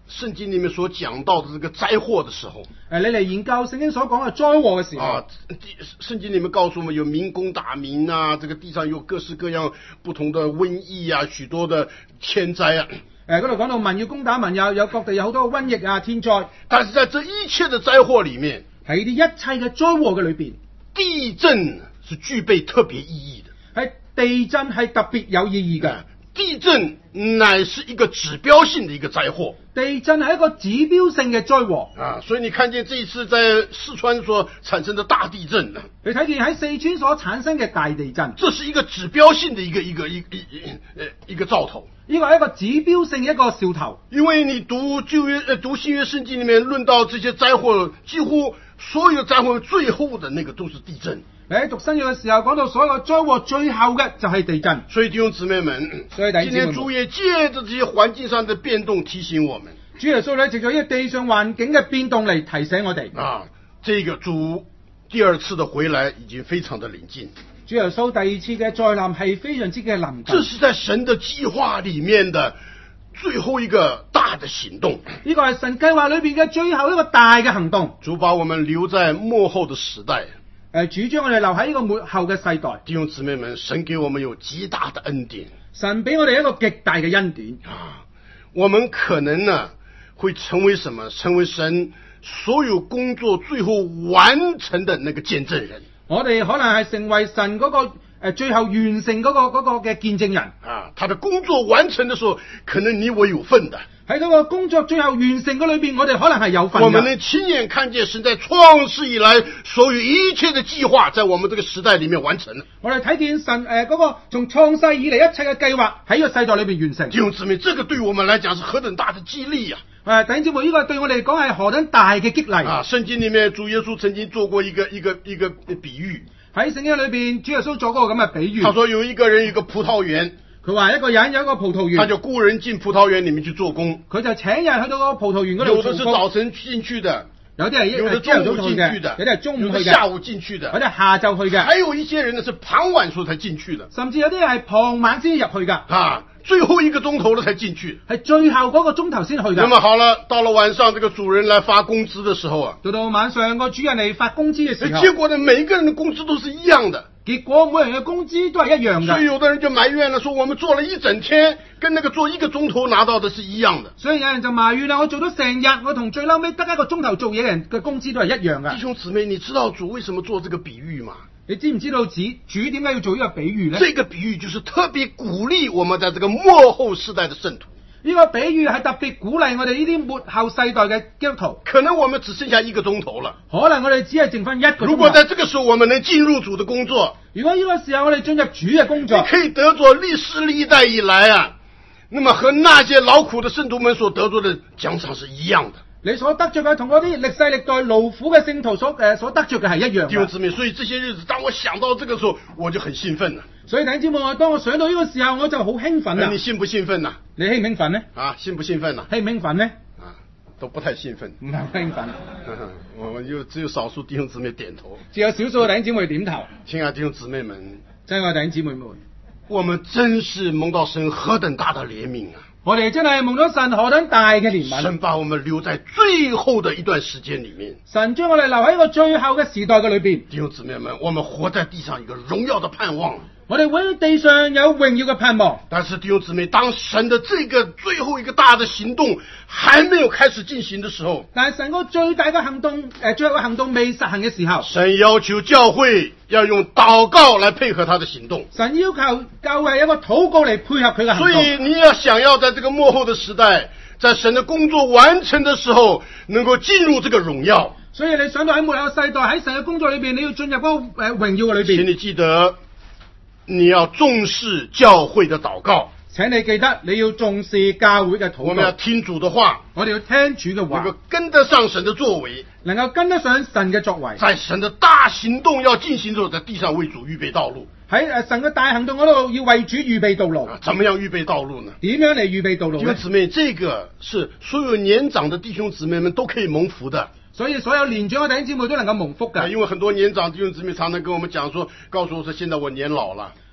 Speaker 1: 聖經裡面所講到的這個災禍的時候，
Speaker 2: 你嚟研究聖經所講嘅災禍嘅時候，
Speaker 1: 聖經裡面告訴我們有民攻打民啊，這個地上有各式各樣不同的瘟疫啊，許多的天災啊。
Speaker 2: 嗰度講到民要攻打民，有各地有好多瘟疫啊、天災。
Speaker 1: 但是在這一切的災禍裡面，
Speaker 2: 喺啲一切嘅災禍嘅裏邊，
Speaker 1: 地震是具備特別意義的。
Speaker 2: 係地震係特別有意義嘅。
Speaker 1: 地震乃是一個指標性的一個災禍。
Speaker 2: 地震係一個指標性嘅災禍
Speaker 1: 啊，所以你看見這一次在四川所產生的大地震，
Speaker 2: 你睇見喺四川所產生嘅大地震，
Speaker 1: 這是一個指標性的一個兆頭。
Speaker 2: 呢個係一個指標性嘅一個兆頭。
Speaker 1: 因為你讀新約聖經裡面論到這些災禍，幾乎所有災禍最後的那個都是地震。
Speaker 2: 你喺讀新約嘅時候講到所有嘅災禍最後嘅就係地震。
Speaker 1: 所以弟兄姊妹們，今天主也借着這些環境上的變動提醒我們，
Speaker 2: 主耶穌咧藉咗呢個地上環境嘅變動嚟提醒我哋
Speaker 1: 啊，這個主第二次的回來已經非常的臨近。
Speaker 2: 主耶穌第二次嘅再臨係非常之嘅臨近。
Speaker 1: 這是在神的計劃裡面的最後一個大的行動。
Speaker 2: 呢個係神計劃裏邊嘅最後一個大嘅行動。
Speaker 1: 主把我們留在末後的時代。
Speaker 2: 主將我哋留喺呢個末後嘅世代。
Speaker 1: 弟兄姊妹們，神給我們有極大的恩典。
Speaker 2: 神俾我哋一個極大嘅恩典
Speaker 1: 啊！我們可能呢會成為什麼？成為神所有工作最後完成的那個見證人。
Speaker 2: 我哋可能係成為神嗰個最後完成嗰個嘅見證人。
Speaker 1: 啊，他的工作完成的時候，可能你我有份的。
Speaker 2: 喺嗰個工作最後完成嘅裏邊，我哋可能係有份嘅。
Speaker 1: 我們能親眼看見神在創世以來所有一切的計劃，在我們這個時代裡面完成了。
Speaker 2: 我哋睇見神嗰個從創世以嚟一切嘅計劃喺呢個世代裏邊完成。
Speaker 1: 弟兄姊妹，這個對我們來講是何等大的激勵啊！
Speaker 2: 弟兄姊妹，呢個對我哋嚟講係何等大嘅激勵
Speaker 1: 啊！聖經裡面主耶穌曾經做過一個比喻。
Speaker 2: 喺聖經裏邊，主耶穌做過咁嘅比喻。
Speaker 1: 他說有一個人有一個葡萄園。
Speaker 2: 佢話一個人有一個葡萄園，
Speaker 1: 他就雇人進葡萄園裡面去做工。
Speaker 2: 佢就請人去到個葡萄園嗰度做工。
Speaker 1: 有的是早晨進去的，
Speaker 2: 有啲係
Speaker 1: 有的中午進去的，
Speaker 2: 有啲係中午去嘅，
Speaker 1: 有的下午進去的，
Speaker 2: 有啲係下晝去嘅。
Speaker 1: 還有一些人呢是傍晚時候才進去的，
Speaker 2: 甚至有啲係傍晚先入去㗎。
Speaker 1: 啊，最後一個鐘頭了才進去，
Speaker 2: 係最後嗰個鐘頭先去㗎。
Speaker 1: 那麼好了，到了晚上，這個主人來發工資的時候啊，
Speaker 2: 到晚上個主人嚟發工資嘅時候，
Speaker 1: 結果呢，每一個人的工資都是一樣的。
Speaker 2: 結果每人嘅工資都係一樣嘅。
Speaker 1: 所以有的人就埋怨了，說我們做了一整天，跟那個做一個鐘頭拿到的是一樣的。
Speaker 2: 所以有人就埋怨啦，我做咗成日，我同最嬲尾得一個鐘頭做嘢嘅人嘅工資都係一樣嘅。
Speaker 1: 弟兄姊妹，你知道主為什麼做這個比喻嗎？
Speaker 2: 你知唔知道主點解要做呢個比喻呢？
Speaker 1: 這個比喻就是特別鼓勵我們在這個末後世代的聖徒。
Speaker 2: 呢個比喻係特別鼓勵我哋呢啲末後世代嘅基督徒。
Speaker 1: 可能我們只剩下一個鐘頭了，
Speaker 2: 可能我哋只係剩翻一個鐘頭。
Speaker 1: 如果在這個時候我們能進入主的工作，
Speaker 2: 如果呢個時候我哋進入主嘅工作，
Speaker 1: 你可以得着歷世歷代以來啊，那麼和那些勞苦的聖徒們所得着的獎賞是一樣的。
Speaker 2: 你所得着嘅同嗰啲歷世歷代勞苦嘅聖徒所得着嘅係一樣嘅。
Speaker 1: 弟兄姊妹，所以這些日子，當我想到這個時候，我就很興奮了。
Speaker 2: 所以弟兄姊妹，當我想到呢個時候，我就好興奮啦。
Speaker 1: 你興不興奮呢？
Speaker 2: 你興唔興奮呢？
Speaker 1: 啊，興不興奮呢？
Speaker 2: 興唔興奮呢？
Speaker 1: 啊，都不太興奮。
Speaker 2: 唔係興奮。
Speaker 1: 我只有少數弟兄姊妹點頭。
Speaker 2: 只有少數嘅弟兄姊妹點頭。
Speaker 1: 親愛的弟兄姊妹們，
Speaker 2: 親愛的弟兄姊妹們，
Speaker 1: 我們真是蒙到神何等大的憐憫啊！
Speaker 2: 我哋真係蒙咗神何等大嘅憐憫。
Speaker 1: 神把我們留在最後的一段時間裡面。
Speaker 2: 神將我哋留喺一個最後嘅時代嘅裏邊。
Speaker 1: 弟兄姊妹們，我們活在地上一個榮耀的盼望。
Speaker 2: 我哋活喺地上有榮耀嘅盼望。
Speaker 1: 但是弟兄姊妹，當神的這個最後一個大的行動還沒有開始進行的時候，
Speaker 2: 但係神個最大嘅行動，最後嘅行動未實行嘅時候，
Speaker 1: 神要求教會要用禱告來配合他的行動。
Speaker 2: 神要求教會有一個禱告嚟配合佢嘅行動。
Speaker 1: 所以你要想要在這個末後的時代，在神的工作完成的時候，能夠進入這個榮耀。
Speaker 2: 所以你想到喺末後世代喺神嘅工作裏邊，你要進入嗰個榮耀嘅裏邊。
Speaker 1: 請你記得，你要重視教會的禱告。
Speaker 2: 請你記得你要重視教會嘅禱告。
Speaker 1: 我們要聽主的話，
Speaker 2: 我哋要聽主嘅話，
Speaker 1: 能夠跟得上神的作為，
Speaker 2: 能夠跟得上神嘅作為。
Speaker 1: 在神的大行動要進行的時候，在地上為主預備道路。
Speaker 2: 喺神嘅大行動嗰度要為主預備道路。
Speaker 1: 怎麼樣預備道路呢？
Speaker 2: 點樣嚟預備道路呢？
Speaker 1: 弟兄姊妹，這個是所有年長的弟兄姊妹們都可以蒙福的。
Speaker 2: 所以所有年長嘅弟兄姊妹都能夠蒙福嘅。
Speaker 1: 因為很多年長弟兄姊妹常常跟我們講說，告訴我說，現在我年老了。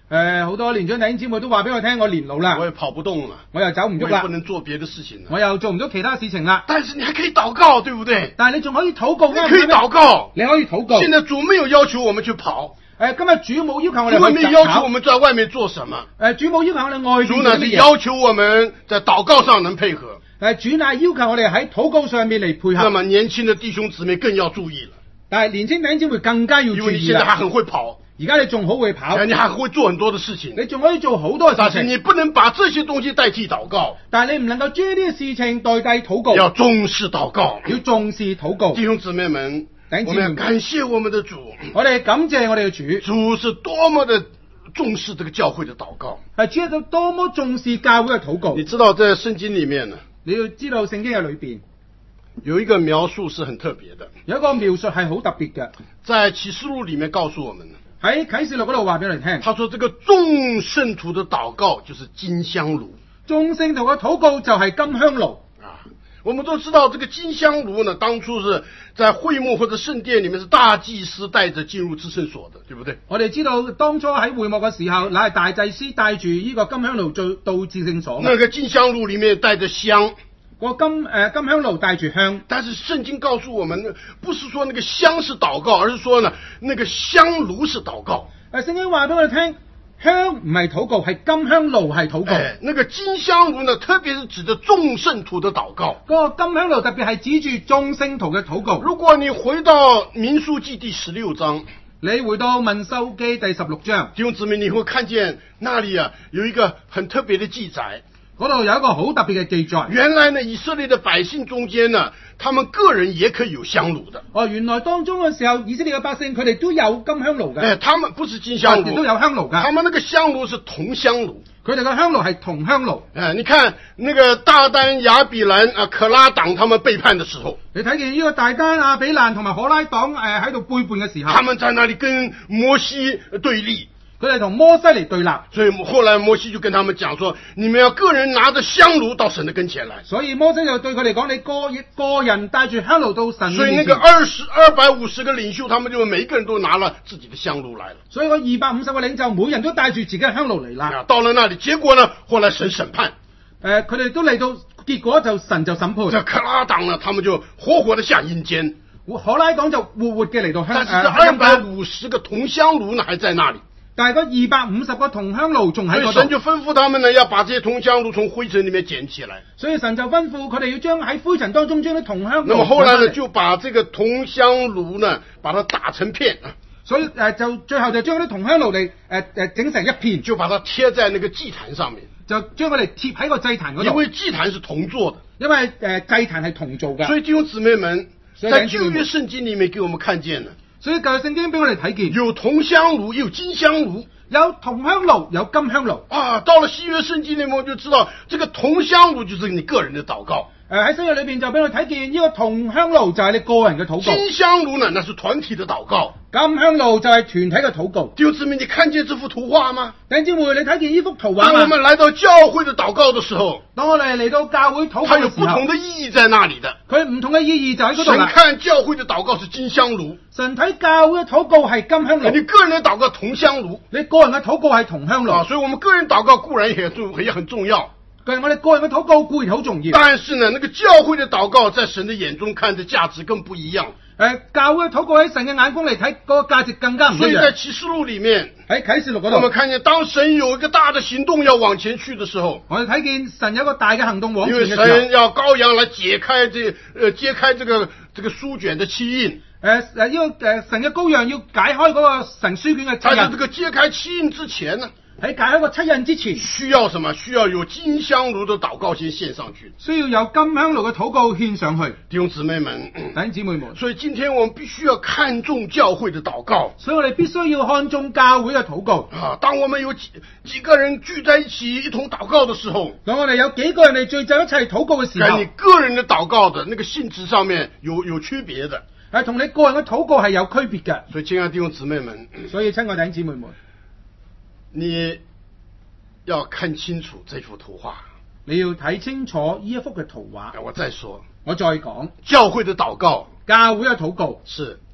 Speaker 2: 好多年長弟兄姊妹都話俾我聽，我年老啦，
Speaker 1: 我也跑不動了，
Speaker 2: 我又走唔喐啦，
Speaker 1: 我也不能做別的事情了，
Speaker 2: 我又做唔到其他事情啦。
Speaker 1: 但是你還可以禱告，對不對？
Speaker 2: 但係你仲可以禱告，
Speaker 1: 你可以禱告，
Speaker 2: 你可以禱告。
Speaker 1: 現在主沒有要求我們去跑，
Speaker 2: 今日主冇要求我哋
Speaker 1: 主沒有要求我們在外面做什麼，
Speaker 2: 主冇要求我哋外邊
Speaker 1: 主呢是要求我們在禱告上能配合。
Speaker 2: 主乃要求我哋喺禱告上面嚟配合。
Speaker 1: 那麼年輕的弟兄姊妹更要注意了。
Speaker 2: 但係年輕弟兄姊妹更加要注意啦。
Speaker 1: 因為你現在還很會跑，
Speaker 2: 而家你仲好會跑，
Speaker 1: 你還會做很多的事情，
Speaker 2: 你仲可以做好多事情。
Speaker 1: 但是你不能把這些東西代替禱告。
Speaker 2: 但係你唔能夠將呢啲事情代替禱告。
Speaker 1: 要重視禱告，
Speaker 2: 要重視禱告。
Speaker 1: 弟兄姊妹們，我們要感謝我們的主。
Speaker 2: 我哋感謝我哋嘅主。
Speaker 1: 主是多麼的重視這個教會的禱告。
Speaker 2: 主係多麼重視教會嘅禱告。
Speaker 1: 你知道在聖經裏面呢？
Speaker 2: 你要知道聖經嘅裏邊
Speaker 1: 有一個描述是很特別的，
Speaker 2: 有一個描述係好特別嘅，
Speaker 1: 在啟示錄裏面告訴我們，
Speaker 2: 喺啟示錄嗰度話俾我哋聽，
Speaker 1: 他說這個眾聖徒的禱告就是金香爐，
Speaker 2: 眾聖徒嘅禱告就係金香爐
Speaker 1: 啊。我們都知道這個金香爐呢，當初是在會幕或者聖殿裏面是大祭司帶着進入至聖所的，對不對？
Speaker 2: 我哋知道當初喺會幕嘅時候，乃係大祭司帶住呢個金香爐到至聖所。
Speaker 1: 那個金香爐裏面帶着香。
Speaker 2: 個金香爐帶住香，
Speaker 1: 但是聖經告訴我們，不是說那個香是禱告，而是說呢，那個香爐是禱告。
Speaker 2: 聖經話俾我哋聽，香唔係禱告，係金香爐係禱告。
Speaker 1: 那個金香爐呢，特別是指着眾聖徒的禱告。
Speaker 2: 嗰個金香爐特別係指住眾聖徒嘅禱告。
Speaker 1: 如果你回到民數記第16章，
Speaker 2: 你回到民數記第16章，
Speaker 1: 弟兄姊妹，你會看見那裡啊有一個很特別的記載。
Speaker 2: 嗰度有一個好特別嘅記載。
Speaker 1: 原來呢，以色列的百姓中間呢，他們個人也可以有香爐的。
Speaker 2: 原來當中嘅時候，以色列嘅百姓佢哋都有金香爐嘅。
Speaker 1: 他們不是金香爐，
Speaker 2: 都有香爐㗎。
Speaker 1: 他們那個香爐是銅香爐。
Speaker 2: 佢哋嘅香爐係銅香爐。
Speaker 1: 你看那個大丹、亞比蘭啊、可拉黨他們背叛的時候，
Speaker 2: 你睇見呢個大丹、亞比蘭同埋可拉黨喺度背叛嘅時候，
Speaker 1: 他們在那裡跟摩西對立。
Speaker 2: 佢哋同摩西嚟對立，
Speaker 1: 所以後來摩西就跟他們講說：你們要個人拿着香爐到神的跟前來。
Speaker 2: 所以摩西就對佢哋講：你個人帶住香爐到神的面前。
Speaker 1: 所以那個250個領袖，他們就每一個人都拿了自己的香爐來了。
Speaker 2: 所以嗰250個領袖，每人都帶住自己嘅香爐嚟啦。
Speaker 1: 到了那裡，結果呢？後來神審判。
Speaker 2: 佢哋都嚟到，結果就神就審判。
Speaker 1: 這可拉黨呢，他們就活活的下陰間。
Speaker 2: 可拉黨就活活嘅嚟到香。
Speaker 1: 但是250個銅香爐呢，還在那裡。
Speaker 2: 但係嗰250個銅香爐仲喺嗰度。
Speaker 1: 所以神就吩咐他們呢，要把這些銅香爐從灰塵裡面撿起來。
Speaker 2: 所以神就吩咐佢哋要將喺灰塵當中將啲銅香爐。
Speaker 1: 那麼後來呢，就把這個銅香爐呢，把它打成片。
Speaker 2: 所以就最後就將啲銅香爐嚟整成一片，
Speaker 1: 就把它貼在那個祭壇上面。
Speaker 2: 就將佢哋貼喺個祭壇嗰度。
Speaker 1: 因為祭壇是銅做的。
Speaker 2: 因為祭壇係銅做嘅。
Speaker 1: 所以弟兄姊妹們，在舊約聖經裡面給我們看見了。
Speaker 2: 所以舊約聖經俾我哋睇見，
Speaker 1: 有銅香爐，有金香爐，
Speaker 2: 有銅香爐，有金香爐。
Speaker 1: 啊，到了新約聖經裡面，我就知道這個銅香爐就是你個人的禱告。
Speaker 2: 喺新約裏邊就俾我睇見呢個銅香爐就係你個人嘅禱告。
Speaker 1: 金香爐呢，那是團體的禱告。
Speaker 2: 金香爐就係團體嘅禱告。
Speaker 1: 弟兄姊妹，你看見這幅圖畫嗎？
Speaker 2: 弟兄姊妹，你睇見呢幅圖畫嗎？
Speaker 1: 當我們來到教會的禱告的時候，
Speaker 2: 當我哋嚟到教會禱告嘅時候，
Speaker 1: 它有不同的意義在那裡的。
Speaker 2: 佢唔同嘅意義就喺嗰度啦。
Speaker 1: 神看教會的禱告是金香爐，
Speaker 2: 神睇教會嘅禱告係金香爐。
Speaker 1: 你個人的禱告銅香爐，
Speaker 2: 你個人嘅禱告係銅香爐。
Speaker 1: 所以我們個人禱告固然也很重要。
Speaker 2: 我哋個人嘅禱告固然好重要，
Speaker 1: 但是呢，那個教會的禱告在神的眼中看的價值更不一樣。
Speaker 2: 教會嘅禱告喺神嘅眼光嚟睇，嗰個價值更加唔一樣。
Speaker 1: 所以在啟示錄裡面，
Speaker 2: 喺啟示錄嗰度，
Speaker 1: 我們看見當神有一個大的行動要往前去的時候，
Speaker 2: 我哋睇見神有一個大嘅行動往前嘅時候，
Speaker 1: 因為神要羔羊來揭開這個書卷的七印。
Speaker 2: 因為神嘅羔羊要解開嗰個神書卷嘅七印。
Speaker 1: 在這個揭開七印之前呢，
Speaker 2: 喺解開個七印之前，
Speaker 1: 需要什麼？需要有金香爐的禱告先獻上去，
Speaker 2: 需要有金香爐嘅禱告獻上去。
Speaker 1: 弟兄姊妹們，
Speaker 2: 弟兄姊妹們，
Speaker 1: 所以今天我們必須要看重教會的禱告。
Speaker 2: 所以我哋必須要看重教會嘅禱告。
Speaker 1: 當我們有幾個人聚在一起一同禱告的時候，
Speaker 2: 當我哋有幾個人嚟聚在一齊禱告嘅時候，
Speaker 1: 跟你個人的禱告的那個性質上面有區別的，
Speaker 2: 同你個人嘅禱告係有區別嘅。
Speaker 1: 所以親愛的弟兄姊妹們，
Speaker 2: 所以親愛弟兄姊妹們，
Speaker 1: 你要看清楚這幅圖畫，
Speaker 2: 你要睇清楚呢一幅嘅圖畫。
Speaker 1: 我再說，
Speaker 2: 我再講，
Speaker 1: 教會的禱告，
Speaker 2: 教會嘅禱告
Speaker 1: 是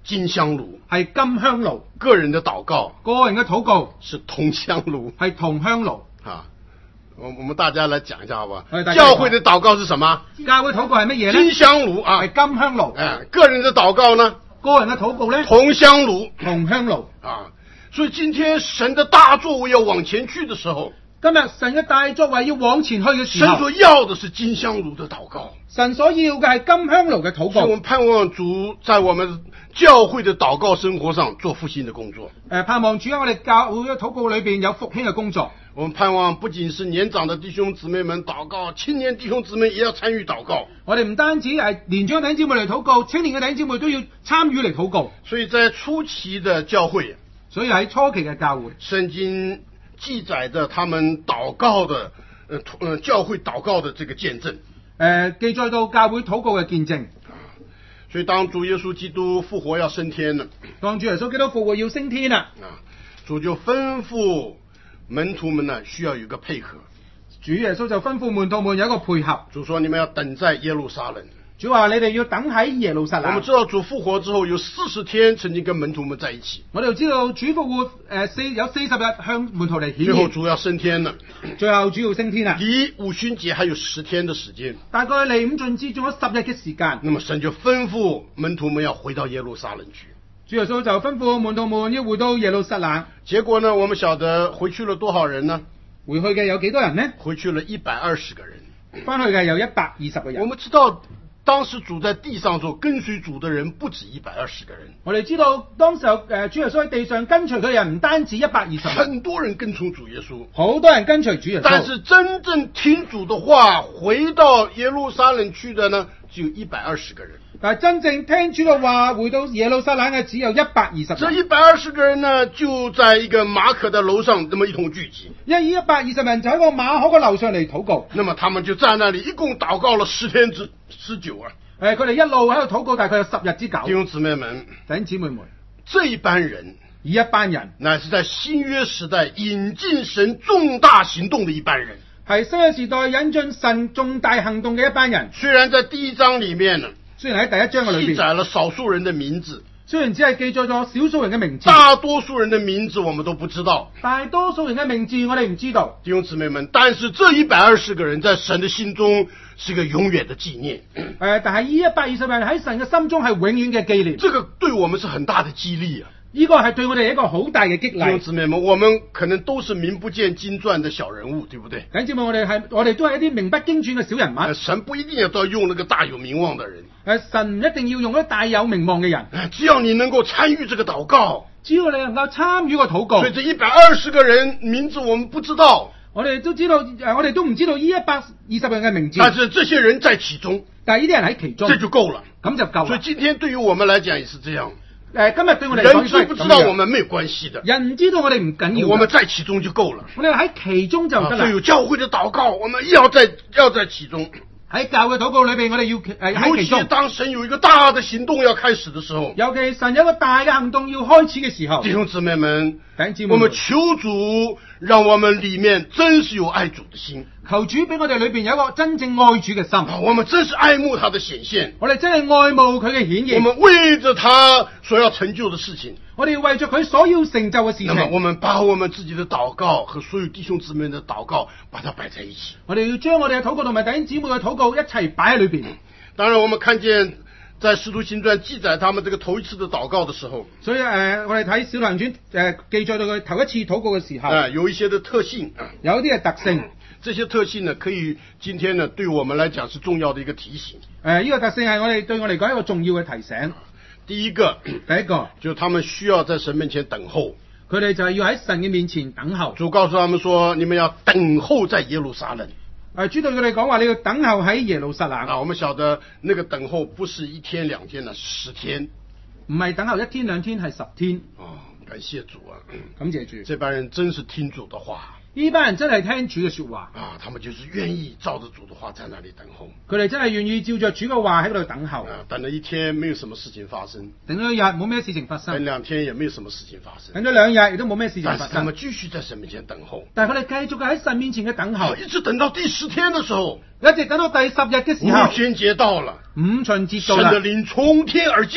Speaker 1: 金香爐，
Speaker 2: 係金香爐；
Speaker 1: 個人的禱告
Speaker 2: 個人嘅禱告
Speaker 1: 是銅香爐，
Speaker 2: 係銅香爐。
Speaker 1: 啊，我們大家來講一下好吧？
Speaker 2: 大家
Speaker 1: 教會的禱告是什麼？
Speaker 2: 教會禱告係乜嘢呢？
Speaker 1: 金香爐啊，
Speaker 2: 係金香爐。
Speaker 1: 個人的禱告呢？
Speaker 2: 個人嘅禱告呢？
Speaker 1: 銅香爐，
Speaker 2: 銅香爐。
Speaker 1: 啊，所以今天神的大作為要往前去的時候，
Speaker 2: 今日神嘅大作為要往前去嘅時候，
Speaker 1: 神所要的是金香爐的禱告。
Speaker 2: 神所要嘅係金香爐嘅禱告。
Speaker 1: 所以我們盼望主在我們教會的禱告生活上做復興的工作。
Speaker 2: 盼望主喺我哋教會嘅禱告裏邊有復興嘅工作。
Speaker 1: 我們盼望不僅是年長的弟兄姊妹們禱告，青年弟兄姊妹也要參與禱告。
Speaker 2: 我哋唔單止係年長嘅弟兄姊妹嚟禱告，青年嘅弟兄姊妹都要參與嚟禱告。
Speaker 1: 所以在初期的教會，
Speaker 2: 所以喺初期嘅教會，
Speaker 1: 聖經記載着他們禱告的，教會禱告的這個見證。
Speaker 2: 記載到教會禱告嘅見證。
Speaker 1: 所以當主耶穌基督復活要升天了，
Speaker 2: 當主耶穌基督復活要升天啦，
Speaker 1: 主就吩咐門徒們呢，需要有一個配合。
Speaker 2: 主耶穌就吩咐門徒們有一個配合。
Speaker 1: 主說：你們要等在耶路撒冷。
Speaker 2: 主話：你哋要等喺耶路撒冷。
Speaker 1: 我們知道主復活之後有40天曾經跟門徒們在一起。
Speaker 2: 我哋就知道主復活有40日向門徒嚟顯現。
Speaker 1: 最後主要升天了。
Speaker 2: 最後主要升天啦。
Speaker 1: 離五旬節還有10天的時間。
Speaker 2: 大概離五旬節仲有10日嘅時間。
Speaker 1: 那麼神就吩咐門徒們要回到耶路撒冷去。
Speaker 2: 主耶穌就吩咐門徒們要回到耶路撒冷。
Speaker 1: 結果呢，我們曉得回去了多少人呢？
Speaker 2: 回去嘅有幾多人呢？
Speaker 1: 回去了120個人。
Speaker 2: 翻去嘅有120個人。
Speaker 1: 我們知道當時主在地上做跟隨主的人不止120個人。
Speaker 2: 我哋知道當時主耶穌喺地上跟隨佢嘅人唔單止120人，
Speaker 1: 很多人跟從主耶穌，
Speaker 2: 好多人跟隨主耶穌。
Speaker 1: 但是真正聽主的話回到耶路撒冷去的呢，只有120個人。
Speaker 2: 但係真正聽主嘅話回到耶路撒冷嘅只有120人。
Speaker 1: 這120個人呢，就在一個馬可的樓上這麼一同聚集。
Speaker 2: 因為120人就喺個馬可嘅樓上嚟禱告。
Speaker 1: 那麼他們就在那裡一共禱告了10天之久啊。
Speaker 2: 佢哋一路喺度禱告，大概有10日之久。
Speaker 1: 弟兄姊妹們，
Speaker 2: 弟兄姊妹們，
Speaker 1: 這一班人，
Speaker 2: 一班人，
Speaker 1: 乃是在新約時代引進神重大行動的一班人，
Speaker 2: 係新約時代引進神重大行動嘅一班人。
Speaker 1: 雖然在第1章裡面呢，
Speaker 2: 雖然喺第1章嘅裏邊
Speaker 1: 記載了少數人的名字，
Speaker 2: 雖然只係記載咗少數人嘅名字，
Speaker 1: 大多數人的名字我們都不知道，
Speaker 2: 大多數人嘅名字我哋唔知道。
Speaker 1: 弟兄姊妹們，但是這120個人在神的心中是個永遠的紀念。
Speaker 2: 但係呢120人喺神嘅心中係永遠嘅紀念。
Speaker 1: 這個對我們是很大的激勵啊！
Speaker 2: 呢個係對我哋一個好大嘅激勵。
Speaker 1: 弟兄姊妹們，我們可能都是名不見經傳的小人物，對不對？
Speaker 2: 弟兄姊妹，我哋都係一啲名不經傳嘅小人物。
Speaker 1: 神不一定要用那個大有名望的人。
Speaker 2: 神唔一定要用嗰啲大有名望嘅人。
Speaker 1: 只要你能夠參與這個禱告，
Speaker 2: 只要你能夠參與個禱告。
Speaker 1: 所以這120個人名字我們不知道。
Speaker 2: 我哋都知道，我哋都唔知道呢120人嘅名字。
Speaker 1: 但是這些人在其中，
Speaker 2: 但係呢啲人喺其中，
Speaker 1: 這就夠了，
Speaker 2: 咁就夠了。
Speaker 1: 所以今天對於我們來講也是這樣。
Speaker 2: 今日對我哋嚟講，
Speaker 1: 人知不知道我們沒有關係的，
Speaker 2: 人唔知道我哋唔緊要，
Speaker 1: 我們在其中就夠了。
Speaker 2: 我哋喺其中就得啦。
Speaker 1: 所以有教會的禱告，我們要在其中。
Speaker 2: 喺教會禱告裏邊，我哋要喺其中。
Speaker 1: 尤其當神有一個大的行動要開始的時候，
Speaker 2: 尤其神有一個大嘅行動要開始嘅時候，
Speaker 1: 弟兄姊妹們，我們求主讓我們裏面真是有愛主的心，
Speaker 2: 求主俾我哋裏邊有一個真正愛主嘅心，
Speaker 1: 我們真是愛慕他的顯現，
Speaker 2: 我哋真係愛慕佢嘅顯現，
Speaker 1: 我們為着他所要成就的事情，
Speaker 2: 我哋為着佢所要成就嘅事情，
Speaker 1: 那麼我們把我們自己的禱告和所有弟兄姊妹的禱告把它擺在一起，
Speaker 2: 我哋要將我哋嘅禱告同埋弟兄姊妹嘅禱告一齊擺喺裏邊。
Speaker 1: 當然我們看見在使徒行傳記載他們這個頭一次的禱告的時候，
Speaker 2: 所以我哋睇使徒行傳記載到佢頭一次禱告嘅時候，
Speaker 1: 有一些的特性，
Speaker 2: 有啲嘅特性，
Speaker 1: 這些特性呢，可以今天呢對我們來講是重要的一個提醒。
Speaker 2: 呢個特性係對我嚟講一個重要嘅提醒。
Speaker 1: 第一個就是他們需要在神面前等候，
Speaker 2: 佢哋就係要喺神嘅面前等候。
Speaker 1: 主告訴他們說，你們要等候在耶路撒冷。
Speaker 2: 主對佢哋講話，你要等候喺耶路撒冷。
Speaker 1: 我們曉得那個等候不是1天2天了，10天。
Speaker 2: 唔係等候1天2天，係10天。
Speaker 1: 感謝主啊！
Speaker 2: 感謝主。
Speaker 1: 這班人真是聽主的話。
Speaker 2: 呢班人真係聽主嘅說話。
Speaker 1: 他們就是願意照着主的話在那裡等候。
Speaker 2: 佢哋真係願意照着主嘅話喺度等候。
Speaker 1: 等了1天沒有什麼事情發生。
Speaker 2: 等咗1日冇咩事情發生。
Speaker 1: 等2天也沒有什麼事情發生。
Speaker 2: 等咗2日亦都冇咩事情發生。
Speaker 1: 但是他們繼續在神面前等候。
Speaker 2: 但係佢哋繼續喺神面前嘅等候。
Speaker 1: 一直等到第10天的時候。
Speaker 2: 一直等到第10日嘅時候。
Speaker 1: 五旬節到了。
Speaker 2: 五旬節到啦。
Speaker 1: 神的靈從天而降。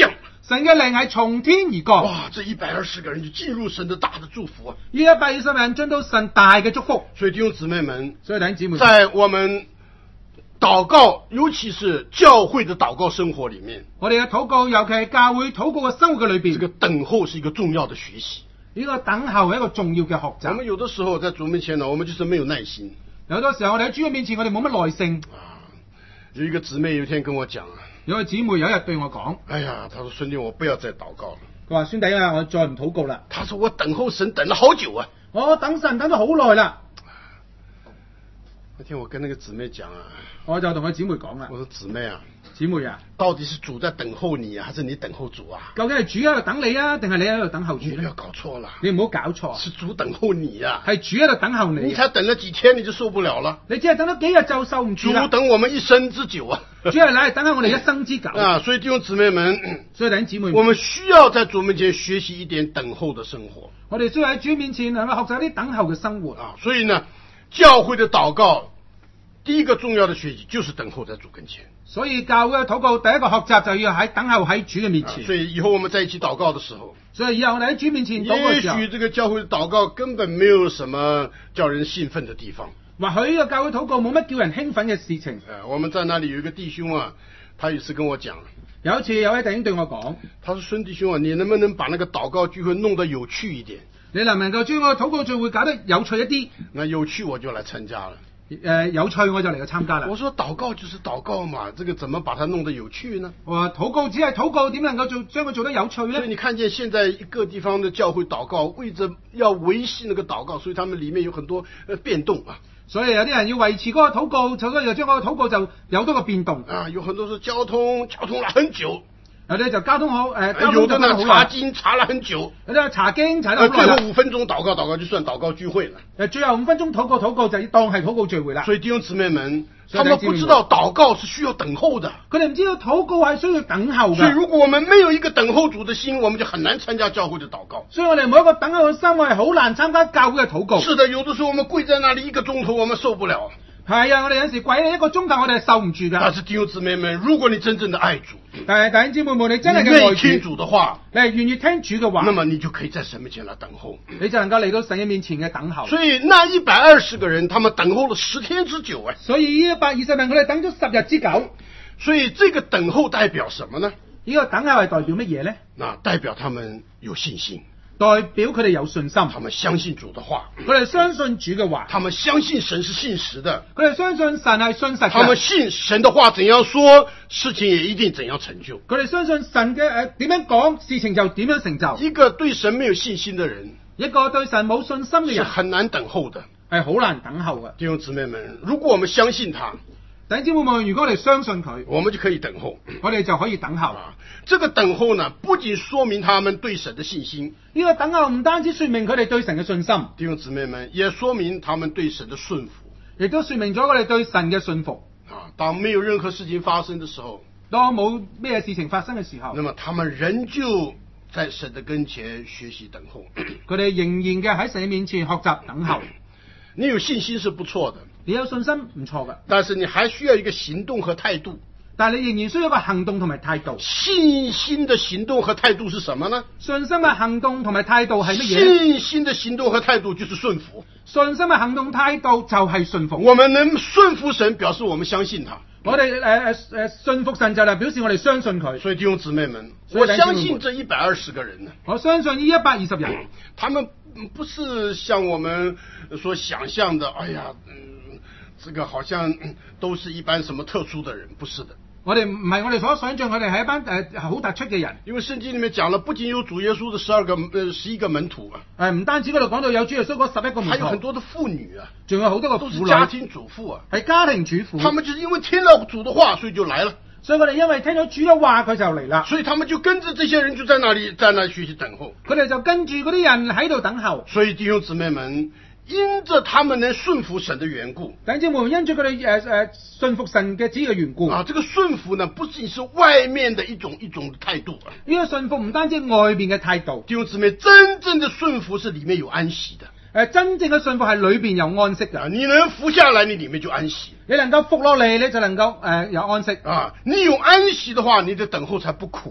Speaker 2: 神嘅靈係從天而降。
Speaker 1: 哇，這120個人就進入神的大的祝福啊！
Speaker 2: 呢120人進到神大嘅祝福。
Speaker 1: 所以弟兄姊妹們，
Speaker 2: 所以弟兄姊妹，
Speaker 1: 在我們禱告，尤其是教會的禱告生活裡面，
Speaker 2: 我哋嘅禱告，尤其係教會禱告嘅生活嘅裏邊，
Speaker 1: 這個等候是一個重要的學習。
Speaker 2: 呢個等候係一個重要嘅學習。
Speaker 1: 我們有的時候在主面前呢，我們就是沒有耐心。
Speaker 2: 有好多時候我哋喺主嘅面前，我哋冇乜耐性。
Speaker 1: 有一個姊妹有一天跟我講啊，
Speaker 2: 有個姊妹有一日對我講：
Speaker 1: 哎呀，她說孫弟，我不要再禱告了。
Speaker 2: 佢話：孫弟啊，我再唔禱告啦。
Speaker 1: 她說我等候神等了好久啊。
Speaker 2: 我等神等咗好耐啦。
Speaker 1: 那天我跟那個姊妹講啊，
Speaker 2: 我就同佢姊妹講啦。
Speaker 1: 我說姊妹啊，
Speaker 2: 姊妹啊，
Speaker 1: 到底是主在等候你啊，還是你等候主啊？
Speaker 2: 究竟係主喺度等你啊，定係你喺度等候主
Speaker 1: 你不要
Speaker 2: 咧？
Speaker 1: 搞錯了，
Speaker 2: 你唔好搞錯，
Speaker 1: 是主等候你啊。
Speaker 2: 係主喺度等候你。
Speaker 1: 你才等了幾天你就受不了了。
Speaker 2: 你只係等咗幾日就受唔住啦。
Speaker 1: 主等我們一生之久啊。
Speaker 2: 主係嚟等緊我哋一生之久
Speaker 1: 啊，所以弟兄姊妹們，
Speaker 2: 所以弟兄姊妹，
Speaker 1: 我們需要在主面前學習一點等候的生活。
Speaker 2: 我哋需要喺主面前能夠學習一啲等候嘅生活
Speaker 1: 啊。所以呢，教會的禱告第一個重要的學習就是等候在主跟前。
Speaker 2: 所以教會嘅禱告第一個學習就要喺等候喺主嘅面前。
Speaker 1: 所以以後我們在一起禱告的時候，
Speaker 2: 所以以後我哋喺主面前禱告嘅時候，
Speaker 1: 也許這個教會的禱告根本沒有什麼叫人興奮的地方。
Speaker 2: 或許呢個教會禱告冇乜叫人興奮嘅事情。
Speaker 1: 我們在那裡有一個弟兄啊，他有一次跟我講，
Speaker 2: 有一次有位弟兄對我講，
Speaker 1: 他說孫弟兄啊，你能不能把那個禱告聚會弄得有趣一點？
Speaker 2: 你能唔能夠將個禱告聚會搞得有趣一啲？
Speaker 1: 那有趣我就來參加了。
Speaker 2: 有趣我就嚟到參加啦。
Speaker 1: 我說禱告就是禱告嘛，這個怎麼把它弄得有趣呢？
Speaker 2: 我話禱告只係禱告，點能夠將佢做得有趣呢？
Speaker 1: 所以你看見現在各地方的教會禱告，為着要維繫那個禱告，所以他們裡面有很多變動啊。
Speaker 2: 所以有啲人要維持嗰個禱告，所以就將嗰個禱告就有多個變動
Speaker 1: 啊。有很多是交通了很久。
Speaker 2: 有啲就交通好，
Speaker 1: 有的呢查經查了很久，
Speaker 2: 有啲查經查得好耐，
Speaker 1: 最後5分鐘禱告就算禱告聚會了。
Speaker 2: 最後5分鐘禱告就當係禱告聚會啦。
Speaker 1: 所以弟兄姊妹們，他們不知道禱告是需要等候的。
Speaker 2: 佢哋唔知道禱告係需要等候嘅。
Speaker 1: 所以如果我們沒有一個等候主的心，我們就很難參加教會的禱告。
Speaker 2: 所以我哋冇一個等候嘅心，我係好難參加教會嘅禱告。
Speaker 1: 是的，有的時候我們跪在那裡1個鐘頭，我們受不了。
Speaker 2: 係啊，我哋有時跪1個鐘頭，我哋係受唔住噶。
Speaker 1: 但是弟兄姊妹們，如果你真正的愛主，
Speaker 2: 但係弟兄姊妹們，你真係嘅愛主，
Speaker 1: 聽主的話，
Speaker 2: 你係願意聽主嘅話，
Speaker 1: 那麼你就可以在神面前來等候，
Speaker 2: 你就能夠嚟到神嘅面前嘅等候。
Speaker 1: 所以那120個人，他們等候了10天之久啊。
Speaker 2: 所以呢120人佢哋等咗10日之久。
Speaker 1: 所以這個等候代表什麼呢？
Speaker 2: 呢個等候係代表乜嘢呢？
Speaker 1: 那代表他們有信心。
Speaker 2: 代表佢哋有信心，
Speaker 1: 他們相信主的話，
Speaker 2: 佢哋相信主嘅話，
Speaker 1: 他們相信神是信實的，
Speaker 2: 佢哋相信神係信實嘅，
Speaker 1: 他們信神的話怎樣說，事情也一定怎樣成就。
Speaker 2: 佢哋相信神嘅點樣講，事情就點樣成就。
Speaker 1: 一個對神沒有信心的人，
Speaker 2: 一個對神冇信心嘅人，
Speaker 1: 是很難等候的，
Speaker 2: 係好難等候嘅。
Speaker 1: 弟兄姊妹們，如果我們相信他，
Speaker 2: 弟兄姊妹們，如果我哋相信佢，
Speaker 1: 我們就可以等候，
Speaker 2: 我哋就可以等候。
Speaker 1: 這個等候呢，不僅說明他們對神的信心，
Speaker 2: 呢個等候唔單止說明佢哋對神嘅信心，
Speaker 1: 弟兄姊妹們，也說明他們對神的順服，
Speaker 2: 亦都說明咗我哋對神嘅信服。
Speaker 1: 當沒有任何事情發生的時候，
Speaker 2: 當冇咩事情發生嘅時候，
Speaker 1: 那麼他們仍舊在神的跟前學習等候，
Speaker 2: 佢哋仍然嘅喺神面前學習等候。
Speaker 1: 你有信心是不錯的，
Speaker 2: 你有信心唔錯嘅，
Speaker 1: 但是你還需要一個行動和態度。
Speaker 2: 但係你仍然需要一個行動同埋態度。
Speaker 1: 信心的行動和態度是什麼呢？
Speaker 2: 信心嘅行動同埋態度係乜嘢？
Speaker 1: 信心的行動和態度就是順服。
Speaker 2: 信心嘅行動態度就係順服。
Speaker 1: 我們能順服神，表示我們相信他。
Speaker 2: 我哋信服神就係表示我哋相信佢。
Speaker 1: 所以弟兄姊妹們，我相信這120個人呢，
Speaker 2: 我相信呢120人，
Speaker 1: 他們不是像我們所想象的，哎呀，這個好像都是一般什麼特殊的人，不是的。
Speaker 2: 我哋唔係我哋所想象，佢哋係一班好突出嘅人。
Speaker 1: 因為聖經裡面講了，不僅有主耶穌的11個門徒啊，
Speaker 2: 唔單止嗰度講到有主耶穌嗰11個門徒，
Speaker 1: 還有很多的婦女啊，
Speaker 2: 仲有好多個婦女，
Speaker 1: 都是家庭主婦啊，
Speaker 2: 係家庭主婦。
Speaker 1: 他們就是因為聽了主的話，所以就來了。
Speaker 2: 所以我哋因為聽咗主嘅話，佢就嚟啦。
Speaker 1: 所以他們就跟着這些人就在那裡學習等候。
Speaker 2: 佢哋就跟住嗰啲人喺度等候。
Speaker 1: 所以弟兄姊妹們，因着他們能順服神的緣故，
Speaker 2: 弟兄姊妹們因住佢哋順服神嘅旨意嘅緣故
Speaker 1: 啊，這個順服呢，不僅是外面的一種態度啊。
Speaker 2: 呢個順服唔單止外面嘅態度，
Speaker 1: 弟兄姊妹，真正的順服是裡面有安息的。
Speaker 2: 真正嘅順服係裏邊有安息嘅。
Speaker 1: 你能服下來，你裡面就安息。
Speaker 2: 你能夠服落嚟，你就能夠有安息。
Speaker 1: 啊，你有安息的話，你的等候才不苦啊。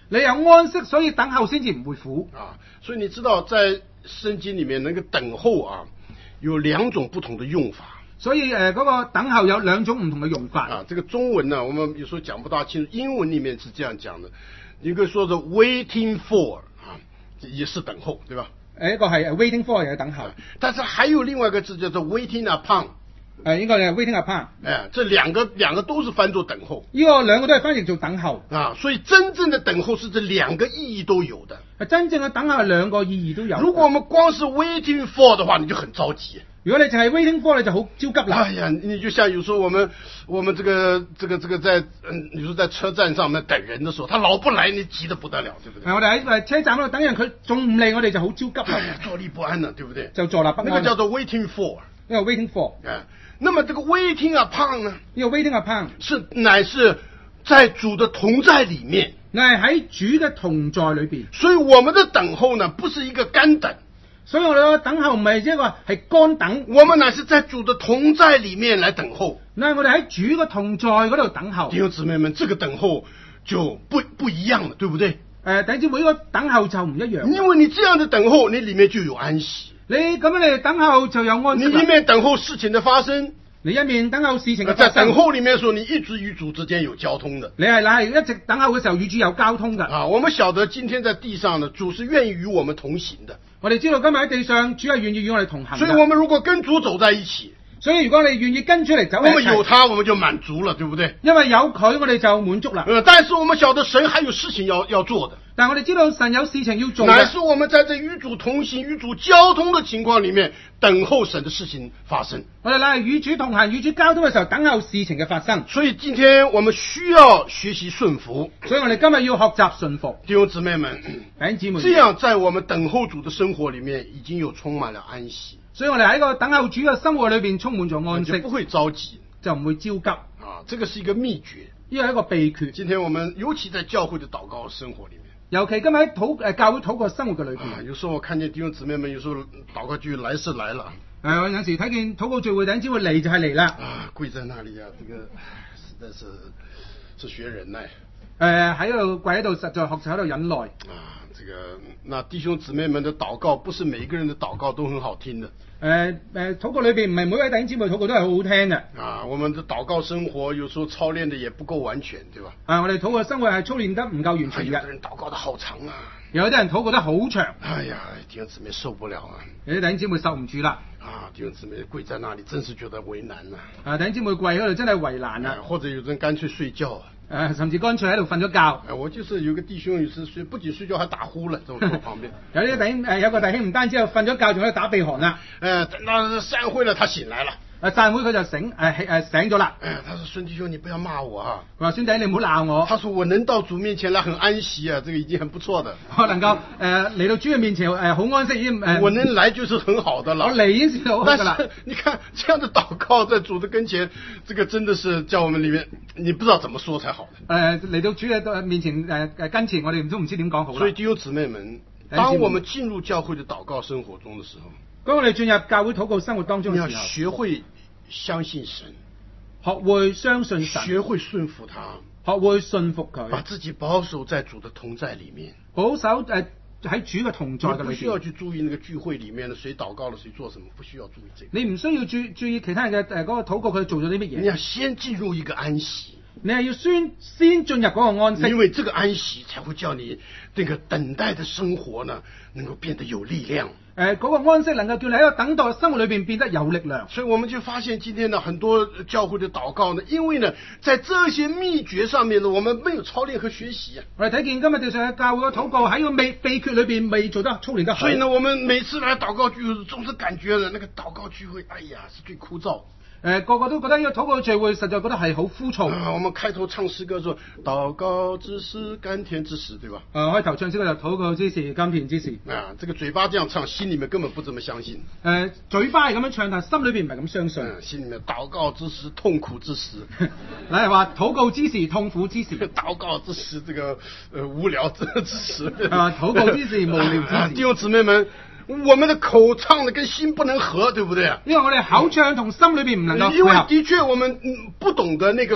Speaker 2: 你有安息，所以等候先至唔會苦。
Speaker 1: 所以你知道在聖經裡面那個等候有兩種不同的用法。
Speaker 2: 所以嗰個等候有兩種唔同嘅用法。
Speaker 1: 這個中文呢，我們有時候講不大清楚，英文裡面是這樣講的，一個說是 waiting for 也是等候，對吧？
Speaker 2: 一個係 waiting for 嘅等候，
Speaker 1: 但是還有另外一個字叫做 waiting upon。
Speaker 2: 應該係 waiting upon。
Speaker 1: 這兩個都是翻作等候。
Speaker 2: 呢個兩個都係翻譯做等候。
Speaker 1: 所以真正的等候是這兩個意義都有的。
Speaker 2: 真正嘅等候係兩個意義都有。
Speaker 1: 如果我們光是 waiting for 的話，你就很着急。
Speaker 2: 如果你淨係 waiting for，你就好焦急啦。
Speaker 1: 哎呀，你就像有時候我們這個在你說在車站上面等人的時候，他老不來，你急得不得了，對不對？
Speaker 2: 我哋喺車站嗰度等人，佢仲唔嚟，我哋就好焦急啦。
Speaker 1: 坐立不安了，對不對？
Speaker 2: 就坐立不安。
Speaker 1: 那個叫做 waiting for。
Speaker 2: 呢個 waiting for。
Speaker 1: 那麼這個 waiting upon 呢？
Speaker 2: 呢個 waiting upon
Speaker 1: 乃是在主的同在裡面，
Speaker 2: 乃係喺主嘅同在裏邊。
Speaker 1: 所以我們的等候呢，不是一個乾等。
Speaker 2: 所以我哋嘅等候唔係一個係乾等，
Speaker 1: 我們乃是在主的同在裡面來等候。
Speaker 2: 那我哋喺主嘅同在嗰度等候。
Speaker 1: 弟兄姊妹們，這個等候就不一樣了，對不對？
Speaker 2: 弟兄姊妹，呢個等候就唔一樣。
Speaker 1: 因為你這樣的等候，你裡面就有安息。
Speaker 2: 你咁樣嚟等候就有安息。
Speaker 1: 你一面等候事情的發生，
Speaker 2: 你一面等候事情嘅發生。
Speaker 1: 在等候裡面說，你一直與主之間有交通的。
Speaker 2: 你係一直等候嘅時候與主有交通嘅。
Speaker 1: 我們曉得今天在地上呢，主是願意與我們同行的。
Speaker 2: 我哋知道今日喺地上，主係願意與我哋同行。
Speaker 1: 所以我們如果跟主走在一起，
Speaker 2: 所以如果你願意跟出嚟走，
Speaker 1: 我們有他，我們就滿足了，對不對？
Speaker 2: 因為有佢，我哋就滿足啦。
Speaker 1: 但是我們曉得神還有事情要做的。
Speaker 2: 但我哋知道神有事情要做。
Speaker 1: 乃是我們在這與主同行、與主交通的情況裡面，等候神的事情發生。
Speaker 2: 我哋乃係與主同行、與主交通嘅時候，等候事情嘅發生。
Speaker 1: 所以今天我們需要學習順服。
Speaker 2: 所以我哋今日要學習順服。
Speaker 1: 弟兄姊妹們，
Speaker 2: 弟兄姊妹，
Speaker 1: 這樣在我們等候主的生活裡面，已經有充滿了安息。
Speaker 2: 所以我哋喺個等候主嘅生活裏邊充滿咗安息，
Speaker 1: 就不會着急，
Speaker 2: 就唔會焦急。
Speaker 1: 這個是一個秘訣，
Speaker 2: 呢個係一個秘訣。
Speaker 1: 今天我們尤其在教會的禱告生活裡面，
Speaker 2: 尤其今日喺教會禱告生活嘅裏邊，
Speaker 1: 有時候我看見弟兄姊妹們，有時候禱告聚來是來了，
Speaker 2: 我有時睇見禱告聚會，等只會嚟就係嚟啦。
Speaker 1: 跪在那裡這個實在是學忍耐。
Speaker 2: 喺度跪喺度，實在學習喺度忍耐。
Speaker 1: 那弟兄姊妹們的禱告，不是每一個人的禱告都很好聽的。
Speaker 2: 禱告裏邊唔係每位弟兄姊妹禱告都係好好聽嘅。
Speaker 1: 我們的禱告生活有時候操練的也不夠完全，對吧？
Speaker 2: 我哋禱告生活係操練得唔夠完全嘅。
Speaker 1: 有啲人禱告得好長啊，
Speaker 2: 有啲人禱告得好長。
Speaker 1: 哎呀，弟兄姊妹受不了啊！
Speaker 2: 有啲弟兄姊妹受唔住啦。
Speaker 1: 弟兄姊妹跪在那裡，真是覺得為難啊！
Speaker 2: 弟兄姊妹跪喺度真係為難啊！
Speaker 1: 或者有人乾脆睡覺
Speaker 2: 甚至乾脆喺度瞓咗覺。
Speaker 1: 我就是有個弟兄，有時不僅睡覺，還打呼了，在我旁邊。
Speaker 2: 有個弟兄唔單止瞓咗覺，仲喺度打鼻鼾啦。
Speaker 1: 等到散會了，他醒來了。
Speaker 2: 散會佢就醒咗啦。
Speaker 1: 他說：孫弟兄，你不要罵我啊！
Speaker 2: 佢話：孫弟，你唔好鬧我。
Speaker 1: 他說：我能到主面前來很安息啊，這個已經很不錯的。
Speaker 2: 我能夠嚟到主嘅面前好安息已經
Speaker 1: 我能來就是很好的了。
Speaker 2: 我嚟已經是好的啦。
Speaker 1: 但是你看這樣的禱告在主的跟前，這個真的是叫我們裡面你不知道怎麼說才好的。
Speaker 2: 嚟到主嘅面前跟前，我哋都唔知點講好啦。
Speaker 1: 所以弟兄姊妹們，當我們進入教會的禱告生活中的時候，
Speaker 2: 當我哋進入教會禱告生活當中嘅時候，
Speaker 1: 你要學會相信神，
Speaker 2: 學會相信神，
Speaker 1: 學會順服他，
Speaker 2: 學會順服佢，
Speaker 1: 把自己保守在主的同在裡面，
Speaker 2: 保守喺主嘅同在嘅裏邊。
Speaker 1: 不需要去注意那個聚會裡面的誰禱告了誰做什麼，不需要注意這個。
Speaker 2: 你唔需要注意其他人嘅嗰個禱告佢做咗啲乜嘢。
Speaker 1: 你要先進入一個安息。
Speaker 2: 你係要先進入嗰個安息，
Speaker 1: 因為這個安息才會叫你這個等待的生活呢，能夠變得有力量。
Speaker 2: 嗰個安息能夠叫你喺個等待生活裏邊變得有力量。
Speaker 1: 所以我們就發現今天呢，很多教會的禱告呢，因為呢，在這些秘訣上面呢，我們沒有操練和學習啊。
Speaker 2: 我哋睇見今日地上嘅教會嘅禱告喺個秘訣裏邊未做得操練得好。
Speaker 1: 所以呢，我們每次來禱告聚會，總是感覺呢，那個禱告聚會，哎呀，是最枯燥。
Speaker 2: 個個都覺得呢個禱告聚會實在覺得係好枯燥。
Speaker 1: 我們開頭唱詩歌說，禱告之時，甘甜之時，對吧？
Speaker 2: 開頭唱詩歌就禱告之時，甘甜之時。
Speaker 1: 這個嘴巴這樣唱，心裏面根本不怎麼相信。
Speaker 2: 嘴巴係咁樣唱，但心裏邊唔係咁相信。
Speaker 1: 心裏面禱告之時，痛苦之時。
Speaker 2: 你係話禱告之時，痛苦之時。
Speaker 1: 禱告之時，這個無聊之時。
Speaker 2: 禱告之時，無聊之時。
Speaker 1: 弟兄姊妹們，我們的口唱的跟心不能合，對不對？
Speaker 2: 因為我哋口唱同心裏邊唔能夠配合。
Speaker 1: 因為的確我們不懂得那個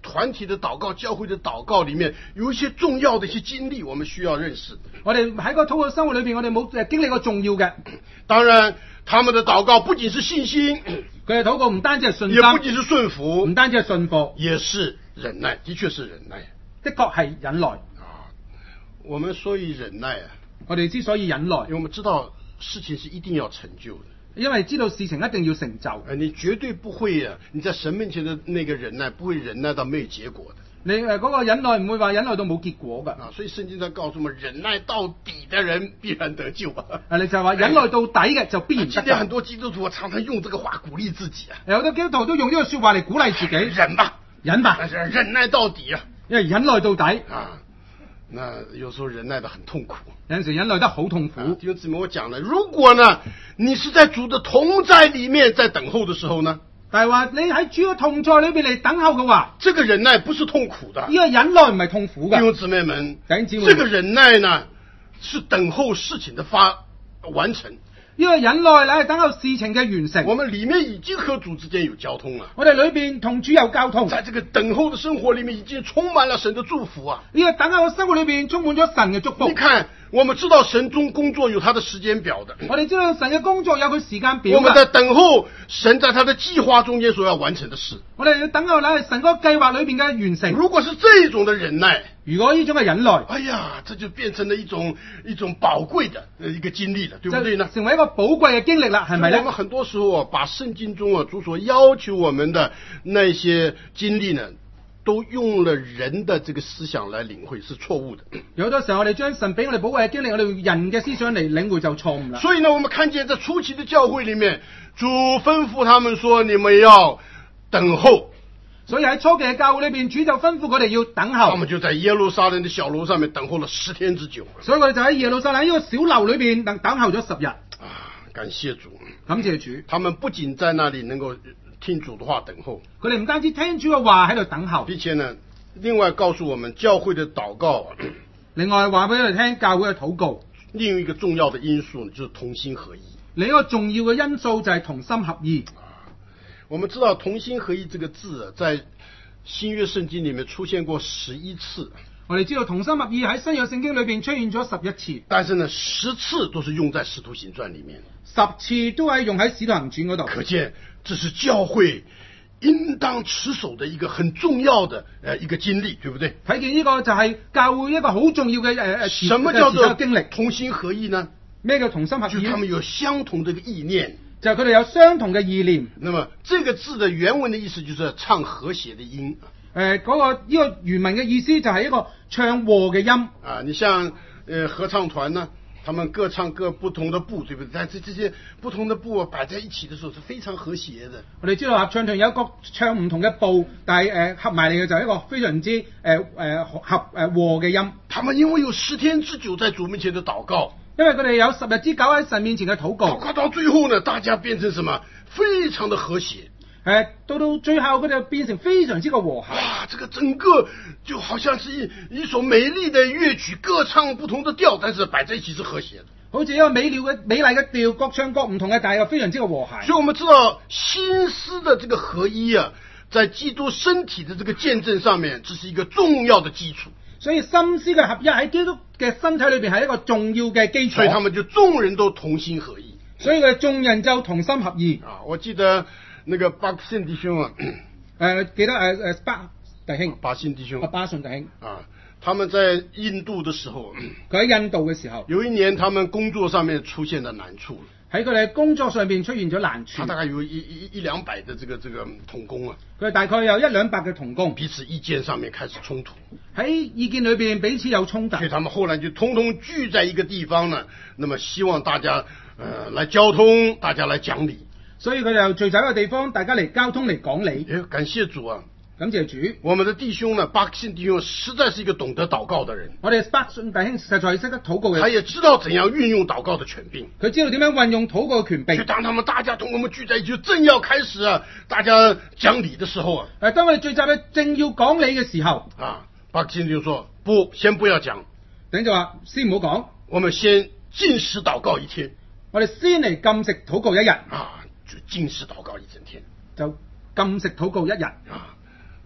Speaker 1: 团体的禱告、教會的禱告裡面，有一些重要的一些經歷，我們需要認識。
Speaker 2: 我哋喺個禱告生活裏邊，我哋冇經歷過重要嘅。
Speaker 1: 當然，他們的禱告不僅是信心，
Speaker 2: 佢哋禱告唔單止係信心，
Speaker 1: 也不僅是順服，
Speaker 2: 唔單止係信服，
Speaker 1: 也是忍耐，的確是忍耐。
Speaker 2: 的確係忍耐。
Speaker 1: 我們所以忍耐啊，
Speaker 2: 我哋之所以忍耐，
Speaker 1: 因為我們知道事情是一定要成就的。
Speaker 2: 因為知道事情一定要成就。
Speaker 1: 你絕對不會啊，你在神面前的那個忍耐，不會忍耐到沒有結果的。
Speaker 2: 你嗰個忍耐唔會話忍耐到冇結果㗎。
Speaker 1: 所以聖經在告訴我們，忍耐到底的人必然得救啊。
Speaker 2: 你就係話忍耐到底嘅就必然得救。
Speaker 1: 今天很多基督徒常常用這個話鼓勵自己啊。
Speaker 2: 有好多基督徒都用呢個說話嚟鼓勵自己。
Speaker 1: 忍吧，
Speaker 2: 忍吧，
Speaker 1: 忍耐到底啊。
Speaker 2: 因為忍耐到底
Speaker 1: 啊。那有時候忍耐得很痛苦，
Speaker 2: 有陣時忍耐得好痛苦。
Speaker 1: 弟兄姊妹，我講了，如果呢，你是在主的同在裏面在等候的時候呢，
Speaker 2: 但係話你喺主嘅同在裏邊嚟等候嘅話，
Speaker 1: 這個忍耐不是痛苦的。
Speaker 2: 呢個忍耐唔係痛苦嘅。
Speaker 1: 弟兄姊妹們，
Speaker 2: 弟兄姊妹，
Speaker 1: 這個忍耐呢，是等候事情的完成。
Speaker 2: 呢個忍耐咧係等候事情嘅完成。
Speaker 1: 我們裏面已經和主之間有交通了。
Speaker 2: 我哋裏邊同主有交通。
Speaker 1: 在這個等候的生活裏面，已經充滿了神的祝福啊！
Speaker 2: 呢個等候嘅生活裏邊充滿咗神嘅祝福。
Speaker 1: 你看，我們知道神中工作有他的時間表的。
Speaker 2: 我哋知道神嘅工作有佢時間表。
Speaker 1: 我們在等候神在他的計劃中間所要完成的事。
Speaker 2: 我哋要等候咧神嗰個計劃裏邊嘅完成。
Speaker 1: 如果是這種的忍耐，
Speaker 2: 如果呢種嘅忍耐，
Speaker 1: 哎呀，這就變成了一種寶貴的一個經歷了，對不對呢？
Speaker 2: 成為一個寶貴嘅經歷啦，係咪呢？
Speaker 1: 我們很多時候把聖經中主所要求我們的那些經歷呢，都用了人的這個思想來領會，是錯誤的。
Speaker 2: 有好多時候我哋將神俾我哋寶貴嘅經歷，我哋用人嘅思想嚟領會就錯誤啦。
Speaker 1: 所以呢，我們看見在初期的教會裏面，主吩咐他們說：你們要等候。
Speaker 2: 所以喺初期嘅教會裏邊，主就吩咐佢哋要等候。
Speaker 1: 他們就在耶路撒冷的小樓上面等候了10天之久。
Speaker 2: 所以我哋就喺耶路撒冷呢個小樓裏邊等候咗10日。
Speaker 1: 感謝主，
Speaker 2: 感謝主。
Speaker 1: 他們不僅在那裡能夠聽主的話等候，
Speaker 2: 佢哋唔單止聽主嘅話喺度等候，
Speaker 1: 並且呢，另外告訴我們教會的禱告。
Speaker 2: 另外話俾佢哋聽教會嘅禱告。
Speaker 1: 另一個重要的因素就是同心合意。
Speaker 2: 另一個重要嘅因素就係同心合意。
Speaker 1: 我們知道同心合意這個字在新約聖經裡面出現過11次。
Speaker 2: 我哋知道同心合意喺新約聖經裏邊出現咗11次，
Speaker 1: 但是呢10次都是用在使徒行傳裡面
Speaker 2: ，10次都係用喺使徒行傳嗰度。
Speaker 1: 可見這是教會應當持守的一個很重要的一個經歷，對不對？
Speaker 2: 睇見呢個就係教會一個好重要嘅
Speaker 1: 什麼叫做
Speaker 2: 經歷？
Speaker 1: 同心合意呢？
Speaker 2: 咩叫同心合意？
Speaker 1: 就是他們有相同的意念，
Speaker 2: 就係佢哋有相同嘅意念。
Speaker 1: 那麼這個字的原文的意思就是唱和諧的音。
Speaker 2: 呢個原文嘅意思就係一個唱和嘅音。
Speaker 1: 你像合唱團呢，他們各唱各不同的部，對不對？但這些不同的部擺在一起的時候是非常和諧的。
Speaker 2: 我哋知道合唱團有一個唱唔同嘅部，但係合埋嚟嘅就係一個非常之和嘅音。
Speaker 1: 他們因為有10天之久在主面前的禱告，
Speaker 2: 因為佢哋有10日之久喺神面前嘅禱告。
Speaker 1: 禱告到最後呢，大家變成什麼？非常的和諧。
Speaker 2: 到最後佢哋變成非常之個和諧。
Speaker 1: 哇！這個整個就好像是一首美麗的樂曲，各唱不同的調，但是擺在一起是和諧的。
Speaker 2: 好似一個美麗嘅調，各唱各唔同嘅，但係又非常之個和諧。
Speaker 1: 所以我們知道心思的這個合一啊，在基督身體的這個見證上面，這是一個重要的基礎。
Speaker 2: 所以心思嘅合一喺基督嘅身體裏邊係一個重要嘅基礎。
Speaker 1: 所以他們就眾人都同心合意。
Speaker 2: 所以佢哋眾人就同心合意。
Speaker 1: 我記得那個巴信弟兄啊，
Speaker 2: 記得巴弟兄，
Speaker 1: 巴信弟兄，
Speaker 2: 巴信弟兄
Speaker 1: 他們在印度的時候，
Speaker 2: 佢喺印度嘅時候，
Speaker 1: 有一年他們工作上面出現了難處，
Speaker 2: 喺佢哋工作上邊出現咗難處。
Speaker 1: 他大概有100-200的這個同工啊，
Speaker 2: 佢大概有100-200嘅同工，
Speaker 1: 彼此意見上面開始衝突，
Speaker 2: 喺意見裏邊彼此有衝突，
Speaker 1: 所以他們後來就通通聚在一個地方呢，那麼希望大家來交通，大家來講理。
Speaker 2: 所以佢哋又聚集一個地方，大家嚟交通嚟講理。
Speaker 1: 感謝主啊！
Speaker 2: 感謝主。
Speaker 1: 我們的弟兄呢，巴信弟兄實在是一個懂得禱告的人。
Speaker 2: 我哋巴信弟兄實在係識得禱告嘅。
Speaker 1: 他也知道怎樣運用禱告的權柄。
Speaker 2: 佢知道點樣運用禱告嘅權柄。
Speaker 1: 就當他們大家同我們聚在一起，正要開始大家講理的時候
Speaker 2: 當我哋聚集嘅正要講理嘅時候
Speaker 1: 巴信弟兄說：不，先不要講。
Speaker 2: 等就話先唔好講，
Speaker 1: 我們先禁食禱告1天。
Speaker 2: 我哋先嚟禁食禱告1日。
Speaker 1: 就禁食禱告1整天。
Speaker 2: 就禁食禱告1日。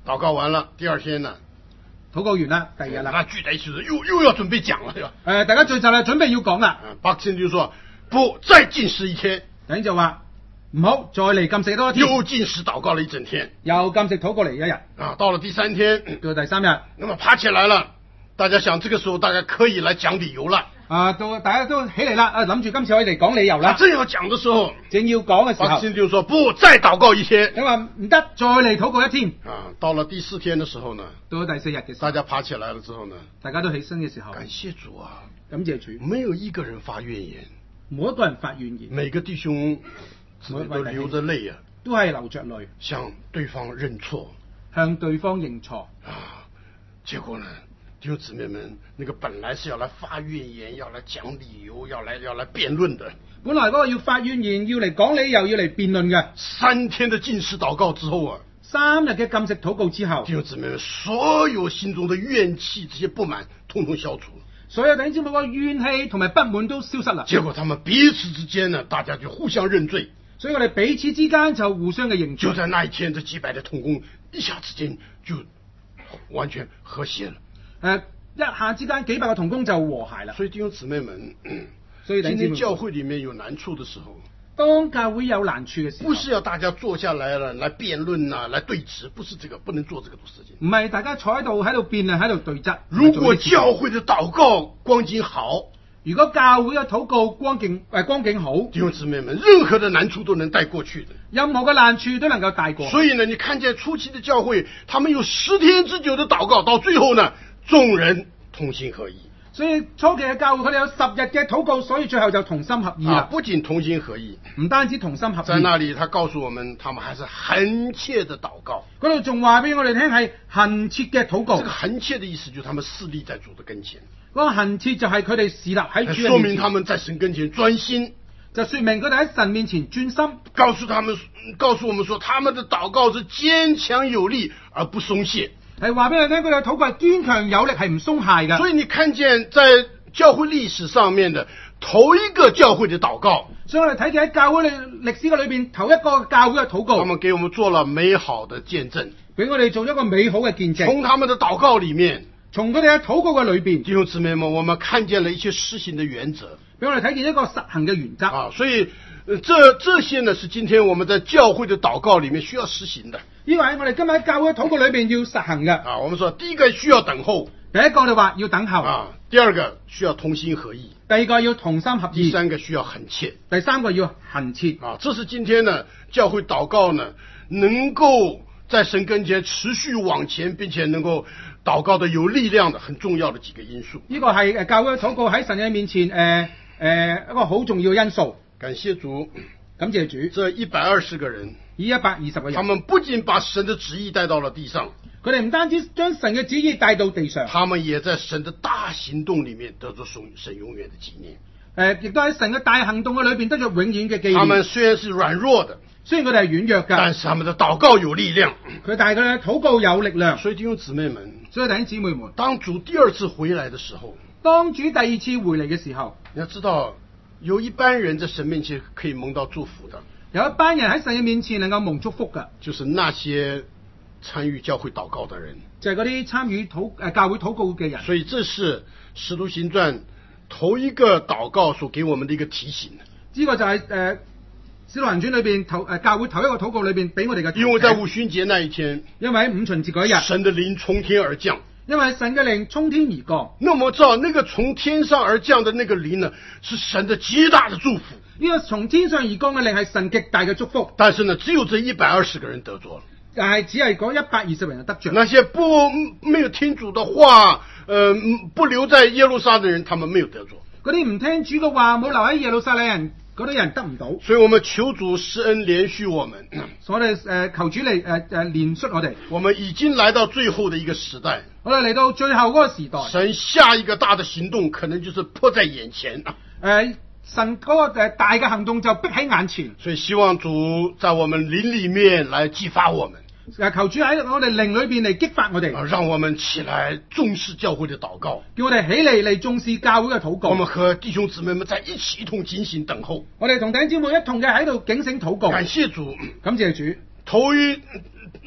Speaker 1: 禱告完了，第二天呢，
Speaker 2: 禱告完啦，第二日啦，
Speaker 1: 那聚在一起又要準備講了，
Speaker 2: 大家聚集啦，準備要講啦。
Speaker 1: 巴克先就說不，再禁食一天。
Speaker 2: 弟兄就話唔好再嚟禁食多一天，
Speaker 1: 又禁食禱告了一整天，
Speaker 2: 又禁食禱告嚟一日。
Speaker 1: 到了第三天，
Speaker 2: 到第三日，
Speaker 1: 那麼爬起來了，大家想這個時候大家可以來講理由了。
Speaker 2: 到大家都起嚟啦，諗住今次可以嚟講理由啦。
Speaker 1: 正要講的時候，
Speaker 2: 正要講嘅時候，
Speaker 1: 巴克先就說不，再禱告一天。
Speaker 2: 你話唔得，再嚟禱告一天。
Speaker 1: 到了第四天的時候呢，
Speaker 2: 到第四日嘅時候，
Speaker 1: 大家爬起來了之後呢，
Speaker 2: 大家都起身嘅時候，
Speaker 1: 感謝主啊，
Speaker 2: 感謝主，
Speaker 1: 沒有一個人發怨言，
Speaker 2: 冇一個人發怨言，
Speaker 1: 每個弟兄都流着淚啊，
Speaker 2: 都係流着淚，
Speaker 1: 向對方認錯，
Speaker 2: 向對方認錯。
Speaker 1: 結果呢，弟兄姊妹們，那個本來是要來發怨言，要來講理由，要來辯論的，
Speaker 2: 本來嗰個要發怨言，要嚟講理由，要嚟辯論嘅。
Speaker 1: 3天的禁食禱告之後啊
Speaker 2: ，3日嘅禁食禱告之後，
Speaker 1: 弟兄姊妹們，所有心中的怨氣、這些不滿，統統消除。
Speaker 2: 所有弟兄姊妹個怨氣同埋不滿都消失啦。
Speaker 1: 結果他們彼此之間呢，大家就互相認罪。
Speaker 2: 所以我哋彼此之間就互相嘅認罪。
Speaker 1: 就在那一天，這幾百的同工一下之間就完全和諧了。
Speaker 2: 一下之間幾百個同工就和諧啦。
Speaker 1: 所以弟兄姊妹們，
Speaker 2: 所以
Speaker 1: 今天教會裏面有難處的時候，
Speaker 2: 當教會有難處嘅時候，
Speaker 1: 不是要大家坐下來了來辯論啊，來對質，不是這個，不能做這個事情。
Speaker 2: 唔係大家坐喺度辯論喺度對質。
Speaker 1: 如果教會的禱告光景好，
Speaker 2: 如果教會嘅禱告光景好，
Speaker 1: 弟兄姊妹們，任何的難處都能帶過去的，
Speaker 2: 任何嘅難處都能夠帶過。
Speaker 1: 所以呢，你看見初期的教會，他們有10天之久的禱告，到最後呢，眾人同心合意。
Speaker 2: 所以初期嘅教會佢哋有10日嘅禱告，所以最後就同心合意啦。
Speaker 1: 不僅同心合意，
Speaker 2: 唔單止同心合意，
Speaker 1: 在那裡他告訴我們，他們還是恆切的禱告。
Speaker 2: 嗰度仲話俾我哋聽係恆切嘅禱告。
Speaker 1: 這個恆切的意思就是他們侍立在主的跟前。
Speaker 2: 嗰個恆切就係佢哋侍立喺主嘅面前，
Speaker 1: 說明他們在神跟前專心，
Speaker 2: 就說明佢哋喺神面前專心。
Speaker 1: 告訴我們說，他們的禱告是堅強有力而不鬆懈。
Speaker 2: 係話俾你聽，佢哋嘅禱告係堅強有力，係唔鬆懈嘅。
Speaker 1: 所以你看見在教會歷史上面的頭一個教會的禱告，
Speaker 2: 所以我哋睇見喺教會歷史嘅裏邊頭一個教會嘅禱告，
Speaker 1: 他們給我們做了美好的見證，
Speaker 2: 俾我哋做一個美好嘅見證。
Speaker 1: 從他們的禱告裡面，
Speaker 2: 從佢哋嘅禱告嘅裏邊，
Speaker 1: 弟兄姊妹們，我們看見了一些施行的原則，
Speaker 2: 俾我哋睇見一個實行嘅原則。
Speaker 1: 所以這些呢是今天我們在教會的禱告裡面需要實行的。
Speaker 2: 呢個係我哋今日喺教會禱告裏邊要實行嘅。
Speaker 1: 我們說第一個需要等候，
Speaker 2: 第一個我哋話要等候。
Speaker 1: 第二個需要同心合意，
Speaker 2: 第二個要同心合意，
Speaker 1: 第三個需要恆切，
Speaker 2: 第三個要恆切。
Speaker 1: 這是今天呢教會禱告呢能夠在神跟前持續往前，並且能夠禱告的有力量的很重要的幾個因素。
Speaker 2: 呢個係教會禱告喺神嘅面前一個好重要嘅因素。
Speaker 1: 感謝主，
Speaker 2: 感謝主。
Speaker 1: 這120個人
Speaker 2: 120個人，
Speaker 1: 他們不僅把神的旨意帶到了地上，
Speaker 2: 佢哋唔單止將神嘅旨意帶到地上，
Speaker 1: 他們也在神的大行動裡面得着神永遠的紀念。
Speaker 2: 亦都喺神嘅大行動嘅裏邊得着永遠嘅紀念。
Speaker 1: 他們雖然是軟弱的，
Speaker 2: 雖然佢哋係軟弱嘅，
Speaker 1: 但是他們的禱告有力量。
Speaker 2: 但係佢哋禱告有力量。
Speaker 1: 所以弟兄姊妹們，
Speaker 2: 所以弟兄姊妹們，
Speaker 1: 當主第二次回來的時候，
Speaker 2: 當主第二次回嚟嘅時候，
Speaker 1: 你要知道，有一班人在神面前可以蒙到祝福的，
Speaker 2: 有一班人喺神嘅面前能夠蒙祝福嘅，
Speaker 1: 就是那些參與教會禱告的人，
Speaker 2: 就係嗰啲參與教會禱告嘅人。
Speaker 1: 所以這是使徒行傳頭一個禱告所給我們的一個提醒。
Speaker 2: 呢個就係使徒行傳裏邊教會頭一個禱告裏邊俾我哋嘅。
Speaker 1: 因為在五旬節那一天，
Speaker 2: 因為喺五旬節嗰一日，
Speaker 1: 神的靈從天而降。
Speaker 2: 因為神嘅靈從天而降。
Speaker 1: 那麼知道那個從天上而降的那個靈呢，是神的極大的祝福。
Speaker 2: 呢個從天上而降嘅靈係神極大嘅祝福。
Speaker 1: 但是呢，只有這120個人得着了。
Speaker 2: 但係只係嗰120人得着。
Speaker 1: 那些沒有聽主的話，不留在耶路撒冷的人，他們沒有得着。
Speaker 2: 嗰啲唔聽主嘅話，冇留喺耶路撒冷人，嗰啲人得唔到。
Speaker 1: 所以我們求主施恩憐恤我們。
Speaker 2: 所以我哋求主嚟憐恤我哋。
Speaker 1: 我們已經來到最後的一個時代。
Speaker 2: 我哋嚟到最後嗰個時代。
Speaker 1: 神下一個大的行動，可能就是迫在眼前。
Speaker 2: 神嗰個大嘅行動就逼喺眼前。
Speaker 1: 所以希望主在我們靈裏面來激發我們。
Speaker 2: 求主喺我哋靈裏邊嚟激發我哋，
Speaker 1: 讓我們起來重視教會的禱告，
Speaker 2: 叫我哋起嚟重視教會嘅禱告。
Speaker 1: 我們和弟兄姊妹們在一起一同警醒等候。
Speaker 2: 我哋同弟兄姊妹一同嘅喺度警醒禱告。
Speaker 1: 感謝主，
Speaker 2: 感謝主。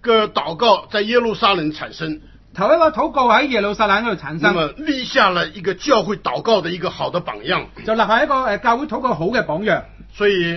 Speaker 1: 个祷告在耶路撒冷产生，
Speaker 2: 頭一個禱告喺耶路撒冷嗰度產生，
Speaker 1: 那麼立下了一個教會禱告的一個好的榜樣，
Speaker 2: 就立下一個教會禱告好嘅榜樣。
Speaker 1: 所以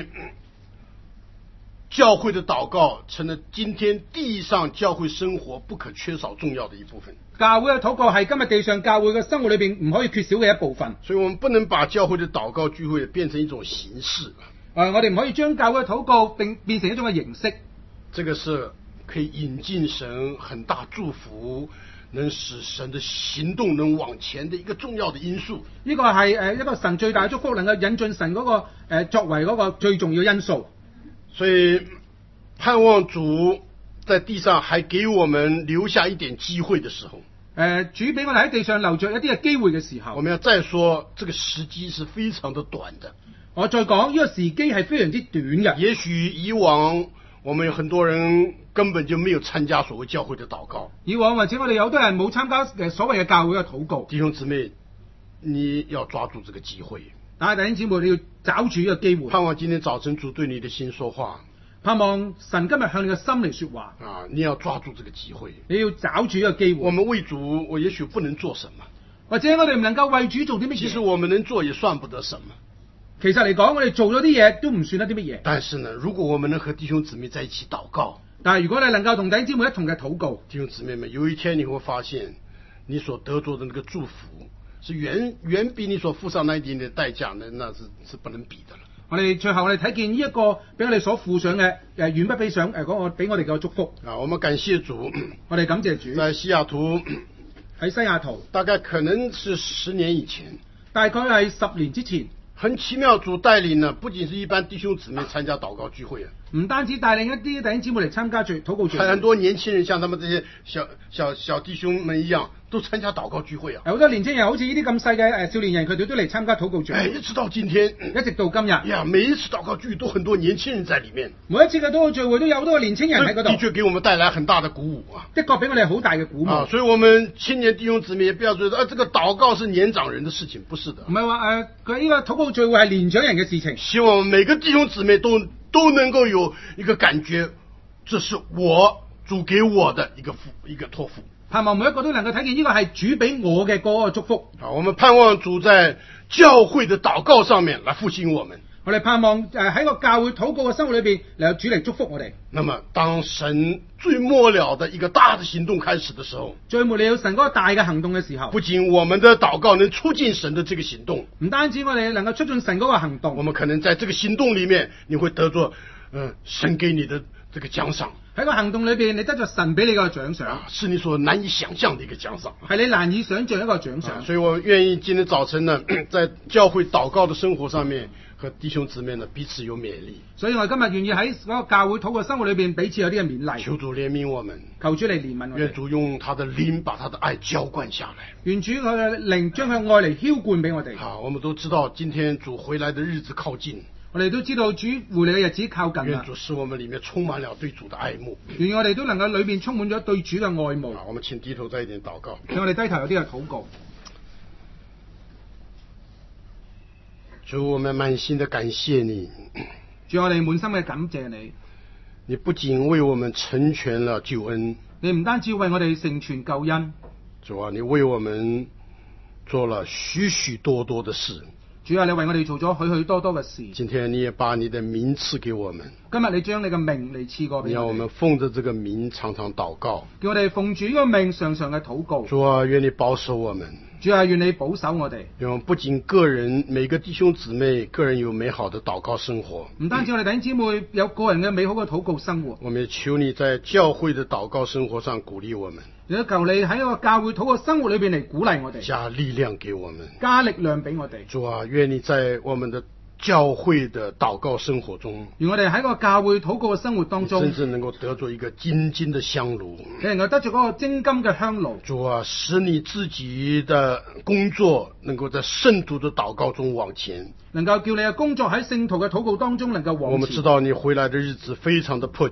Speaker 1: 教會的禱告成了今天地上教會生活不可缺少重要的一部分。
Speaker 2: 教會嘅禱告係今日地上教會嘅生活裏邊唔可以缺少嘅一部分。
Speaker 1: 所以我們不能把教會的禱告聚會變成一種形式。
Speaker 2: 我哋唔可以將教會嘅禱告變成一種嘅形式。
Speaker 1: 這個是可以引進神很大祝福，能使神的行動能往前的一個重要的因素。
Speaker 2: 呢個係一個神最大嘅祝福，能夠引進神嗰個作為嗰個最重要嘅因素。
Speaker 1: 所以盼望主在地上還給我們留下一點機會的時候，
Speaker 2: 主俾我哋喺地上留着一啲嘅機會嘅時候，
Speaker 1: 我們要再說，這個時機是非常的短的。
Speaker 2: 我再講呢個時機係非常之短嘅。
Speaker 1: 也許以往我們有很多人根本就沒有參加所謂教會的禱告，
Speaker 2: 以往或者我哋有好多人冇參加所謂嘅教會嘅禱告。
Speaker 1: 弟兄姊妹，你要抓住這個機會。
Speaker 2: 但係弟兄姊妹，你要抓住呢個機會。
Speaker 1: 盼望今天早晨主對你的心說話。
Speaker 2: 盼望神今日向你嘅心嚟說話。
Speaker 1: 你要抓住這個機會。
Speaker 2: 你要抓住呢個機會。
Speaker 1: 我們為主，我也許不能做什麼，
Speaker 2: 或者我哋唔能夠為主做啲乜嘢。
Speaker 1: 其實我們能做也算不得什麼。
Speaker 2: 其實嚟講，我哋做咗啲嘢都唔算得啲乜嘢。
Speaker 1: 但是呢，如果我們能和弟兄姊妹在一起禱告，
Speaker 2: 但係如果你能夠同弟兄姊妹一同嘅禱告，
Speaker 1: 弟兄姊妹們，有一天你會發現，你所得着的那個祝福是遠比你所付上那一點點代價呢，那是不能比的了。
Speaker 2: 我哋最後我哋睇見呢一個俾我哋所付上嘅遠不比上嗰個俾我哋嘅祝福。
Speaker 1: 我們感謝主。
Speaker 2: 我哋感謝主。
Speaker 1: 在西雅圖，
Speaker 2: 喺西雅圖，
Speaker 1: 大概可能是10年以前，
Speaker 2: 大概係10年之前。
Speaker 1: 很奇妙，主帶領呢，不僅是一般弟兄姊妹參加禱告聚會啊，
Speaker 2: 唔單止帶領一啲弟兄姊妹嚟參加禱告聚會，
Speaker 1: 很多年輕人像他們這些小弟兄們一樣，都參加禱告聚會啊。
Speaker 2: 好多年輕人好似呢啲咁細嘅少年人，佢哋都嚟參加禱告聚會。
Speaker 1: 一直到今天，
Speaker 2: 一直到今日，
Speaker 1: 呀，每一次禱告聚會都很多年輕人在裡面，
Speaker 2: 每一次嘅禱告聚會都有好多年輕人喺嗰度，
Speaker 1: 的確給我們帶來很大的鼓舞啊。
Speaker 2: 的確俾我哋好大嘅鼓舞啊。
Speaker 1: 所以我們青年弟兄姊妹也不要覺得這個禱告是年長人的事情，不是的。
Speaker 2: 唔係話佢呢個禱告聚會係年長人嘅事情。
Speaker 1: 希望每個弟兄姊妹都能夠有一個感覺，這是我主給我的一個託付。盼
Speaker 2: 望每一個都能夠睇見呢個係主俾我嘅嗰個祝福。
Speaker 1: 我們盼望主在教會的禱告上面來復興我們。
Speaker 2: 我哋盼望喺個教會禱告嘅生活裏邊，嚟主嚟祝福我哋。
Speaker 1: 那麼當神最末了的一個大的行動開始的時候，
Speaker 2: 最末了神嗰個大嘅行動嘅時候，
Speaker 1: 不僅我們的禱告能促進神的這個行動，
Speaker 2: 唔單止我哋能夠促進神嗰個行動，
Speaker 1: 我們可能在這個行動裡面，你會得着神給你的這個獎賞。
Speaker 2: 喺個行動裏邊，你得咗神俾你個獎賞，
Speaker 1: 是你所難以想象的一個獎賞，
Speaker 2: 係你難以想象一個獎賞。
Speaker 1: 所以我願意今天早晨呢，在教會禱告的生活上面，和弟兄姊妹呢彼此有勉勵。
Speaker 2: 所以我今日願意喺嗰個教會禱告生活裏邊彼此有啲嘅勉勵。
Speaker 1: 求主憐憫我們，
Speaker 2: 求主嚟憐憫我哋。
Speaker 1: 願主用他的靈把他的愛澆灌下來。
Speaker 2: 願主佢嘅靈將佢愛嚟澆灌俾我哋。
Speaker 1: 好，我們都知道今天主回來的日子靠近。
Speaker 2: 我哋都知道主回嚟嘅日子靠近啦。
Speaker 1: 願主使我們裡面充滿了對主的愛慕。
Speaker 2: 願我哋都能夠裏面充滿咗對主嘅愛慕。
Speaker 1: 好，我們請低頭再一點禱告。
Speaker 2: 讓我哋低頭有啲嘅禱告。
Speaker 1: 主，我們滿心的感謝你。
Speaker 2: 主，我哋滿心嘅感謝你。
Speaker 1: 你不僅為我們成全了救恩，
Speaker 2: 你唔單止為我哋成全救恩。
Speaker 1: 主啊，你為我們做了許許多多的事。
Speaker 2: 主啊，你為我哋做咗許許多多嘅事。
Speaker 1: 今天你也把你的名賜給我們。
Speaker 2: 今日你將你嘅名嚟賜過俾我哋。
Speaker 1: 你讓我們奉着這個名常常禱告。
Speaker 2: 叫我哋奉主呢個名常常嘅禱告。
Speaker 1: 主啊，願你保守我們。
Speaker 2: 主啊，願你保守我哋。
Speaker 1: 願我們不僅個人每個弟兄姊妹個人有美好的禱告生活。
Speaker 2: 唔單止我哋弟兄姊妹有個人嘅美好嘅禱告生活。
Speaker 1: 我們也求你在教會的禱告生活上鼓勵我們。
Speaker 2: 亦都求你喺一個教會禱告生活裏邊嚟鼓勵我哋。
Speaker 1: 加力量給我們。
Speaker 2: 加力量俾我哋。
Speaker 1: 主啊，願你在我們的教會的禱告生活中，
Speaker 2: 而我哋喺個教會禱告嘅生活當中，
Speaker 1: 真正能夠得着一個精金的香爐，
Speaker 2: 你能夠得着嗰個精金嘅香爐。
Speaker 1: 主啊，使你自己的工作能夠在聖徒的禱告中往前，
Speaker 2: 能夠叫你嘅工作喺聖徒嘅禱告當中能夠往前。
Speaker 1: 我們知道你回來的日子非常的迫近。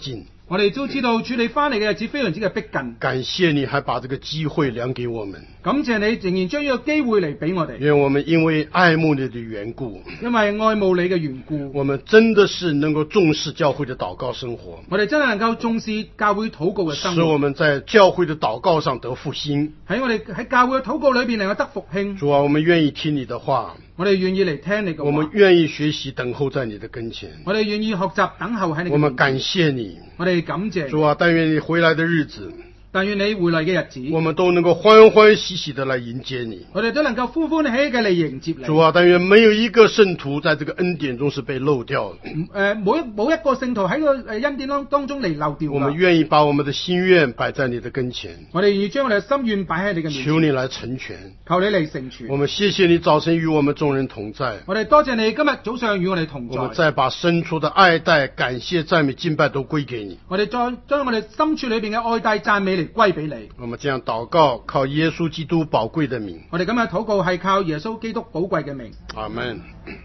Speaker 2: 我哋都知道主你翻嚟嘅日子非常之嘅逼近，
Speaker 1: 感謝你還把這個機會量給我們，
Speaker 2: 感謝你仍然將呢個機會嚟俾我哋，
Speaker 1: 願我們因為愛慕你的緣故，
Speaker 2: 因為愛慕你嘅緣故，
Speaker 1: 我們真的是能夠重視教會的禱告生活，
Speaker 2: 我哋真係能夠重視教會禱告嘅生活，
Speaker 1: 使我們在教會的禱告上得復興，
Speaker 2: 喺我哋喺教會嘅禱告裏邊能夠得復興。
Speaker 1: 主啊，我們願意聽你的話，
Speaker 2: 我哋願意嚟聽你嘅話，
Speaker 1: 我們願意學習等候在你的跟前，
Speaker 2: 我哋願意學習等候喺你嘅面前。
Speaker 1: 我們感謝你，
Speaker 2: 我哋感謝
Speaker 1: 主啊，但願你回來的日子，
Speaker 2: 但願你回來嘅日子，
Speaker 1: 我們都能夠歡歡喜喜地來迎接你。
Speaker 2: 我哋都能夠歡歡喜喜嘅嚟迎接你。
Speaker 1: 主啊，但願沒有一個聖徒在這個恩典中是被漏掉的。
Speaker 2: 冇一個聖徒喺個恩典當中嚟漏掉。
Speaker 1: 我們願意把我們的心願擺在你的跟前，
Speaker 2: 我哋願意將我哋嘅心願擺喺你嘅面前，
Speaker 1: 求你來成全，
Speaker 2: 求你嚟成全。
Speaker 1: 我們謝謝你早晨與我們眾人同在，
Speaker 2: 我哋多謝你今日早上與我哋同在。
Speaker 1: 我們再把深處的愛戴、感謝、讚美、敬拜都歸給你。
Speaker 2: 我哋再將我哋心處裏邊嘅愛戴讚美嚟歸俾你。
Speaker 1: 我們這樣禱告，靠耶穌基督寶貴的名。
Speaker 2: 我哋今日禱告係靠耶穌基督寶貴嘅名。
Speaker 1: 阿們。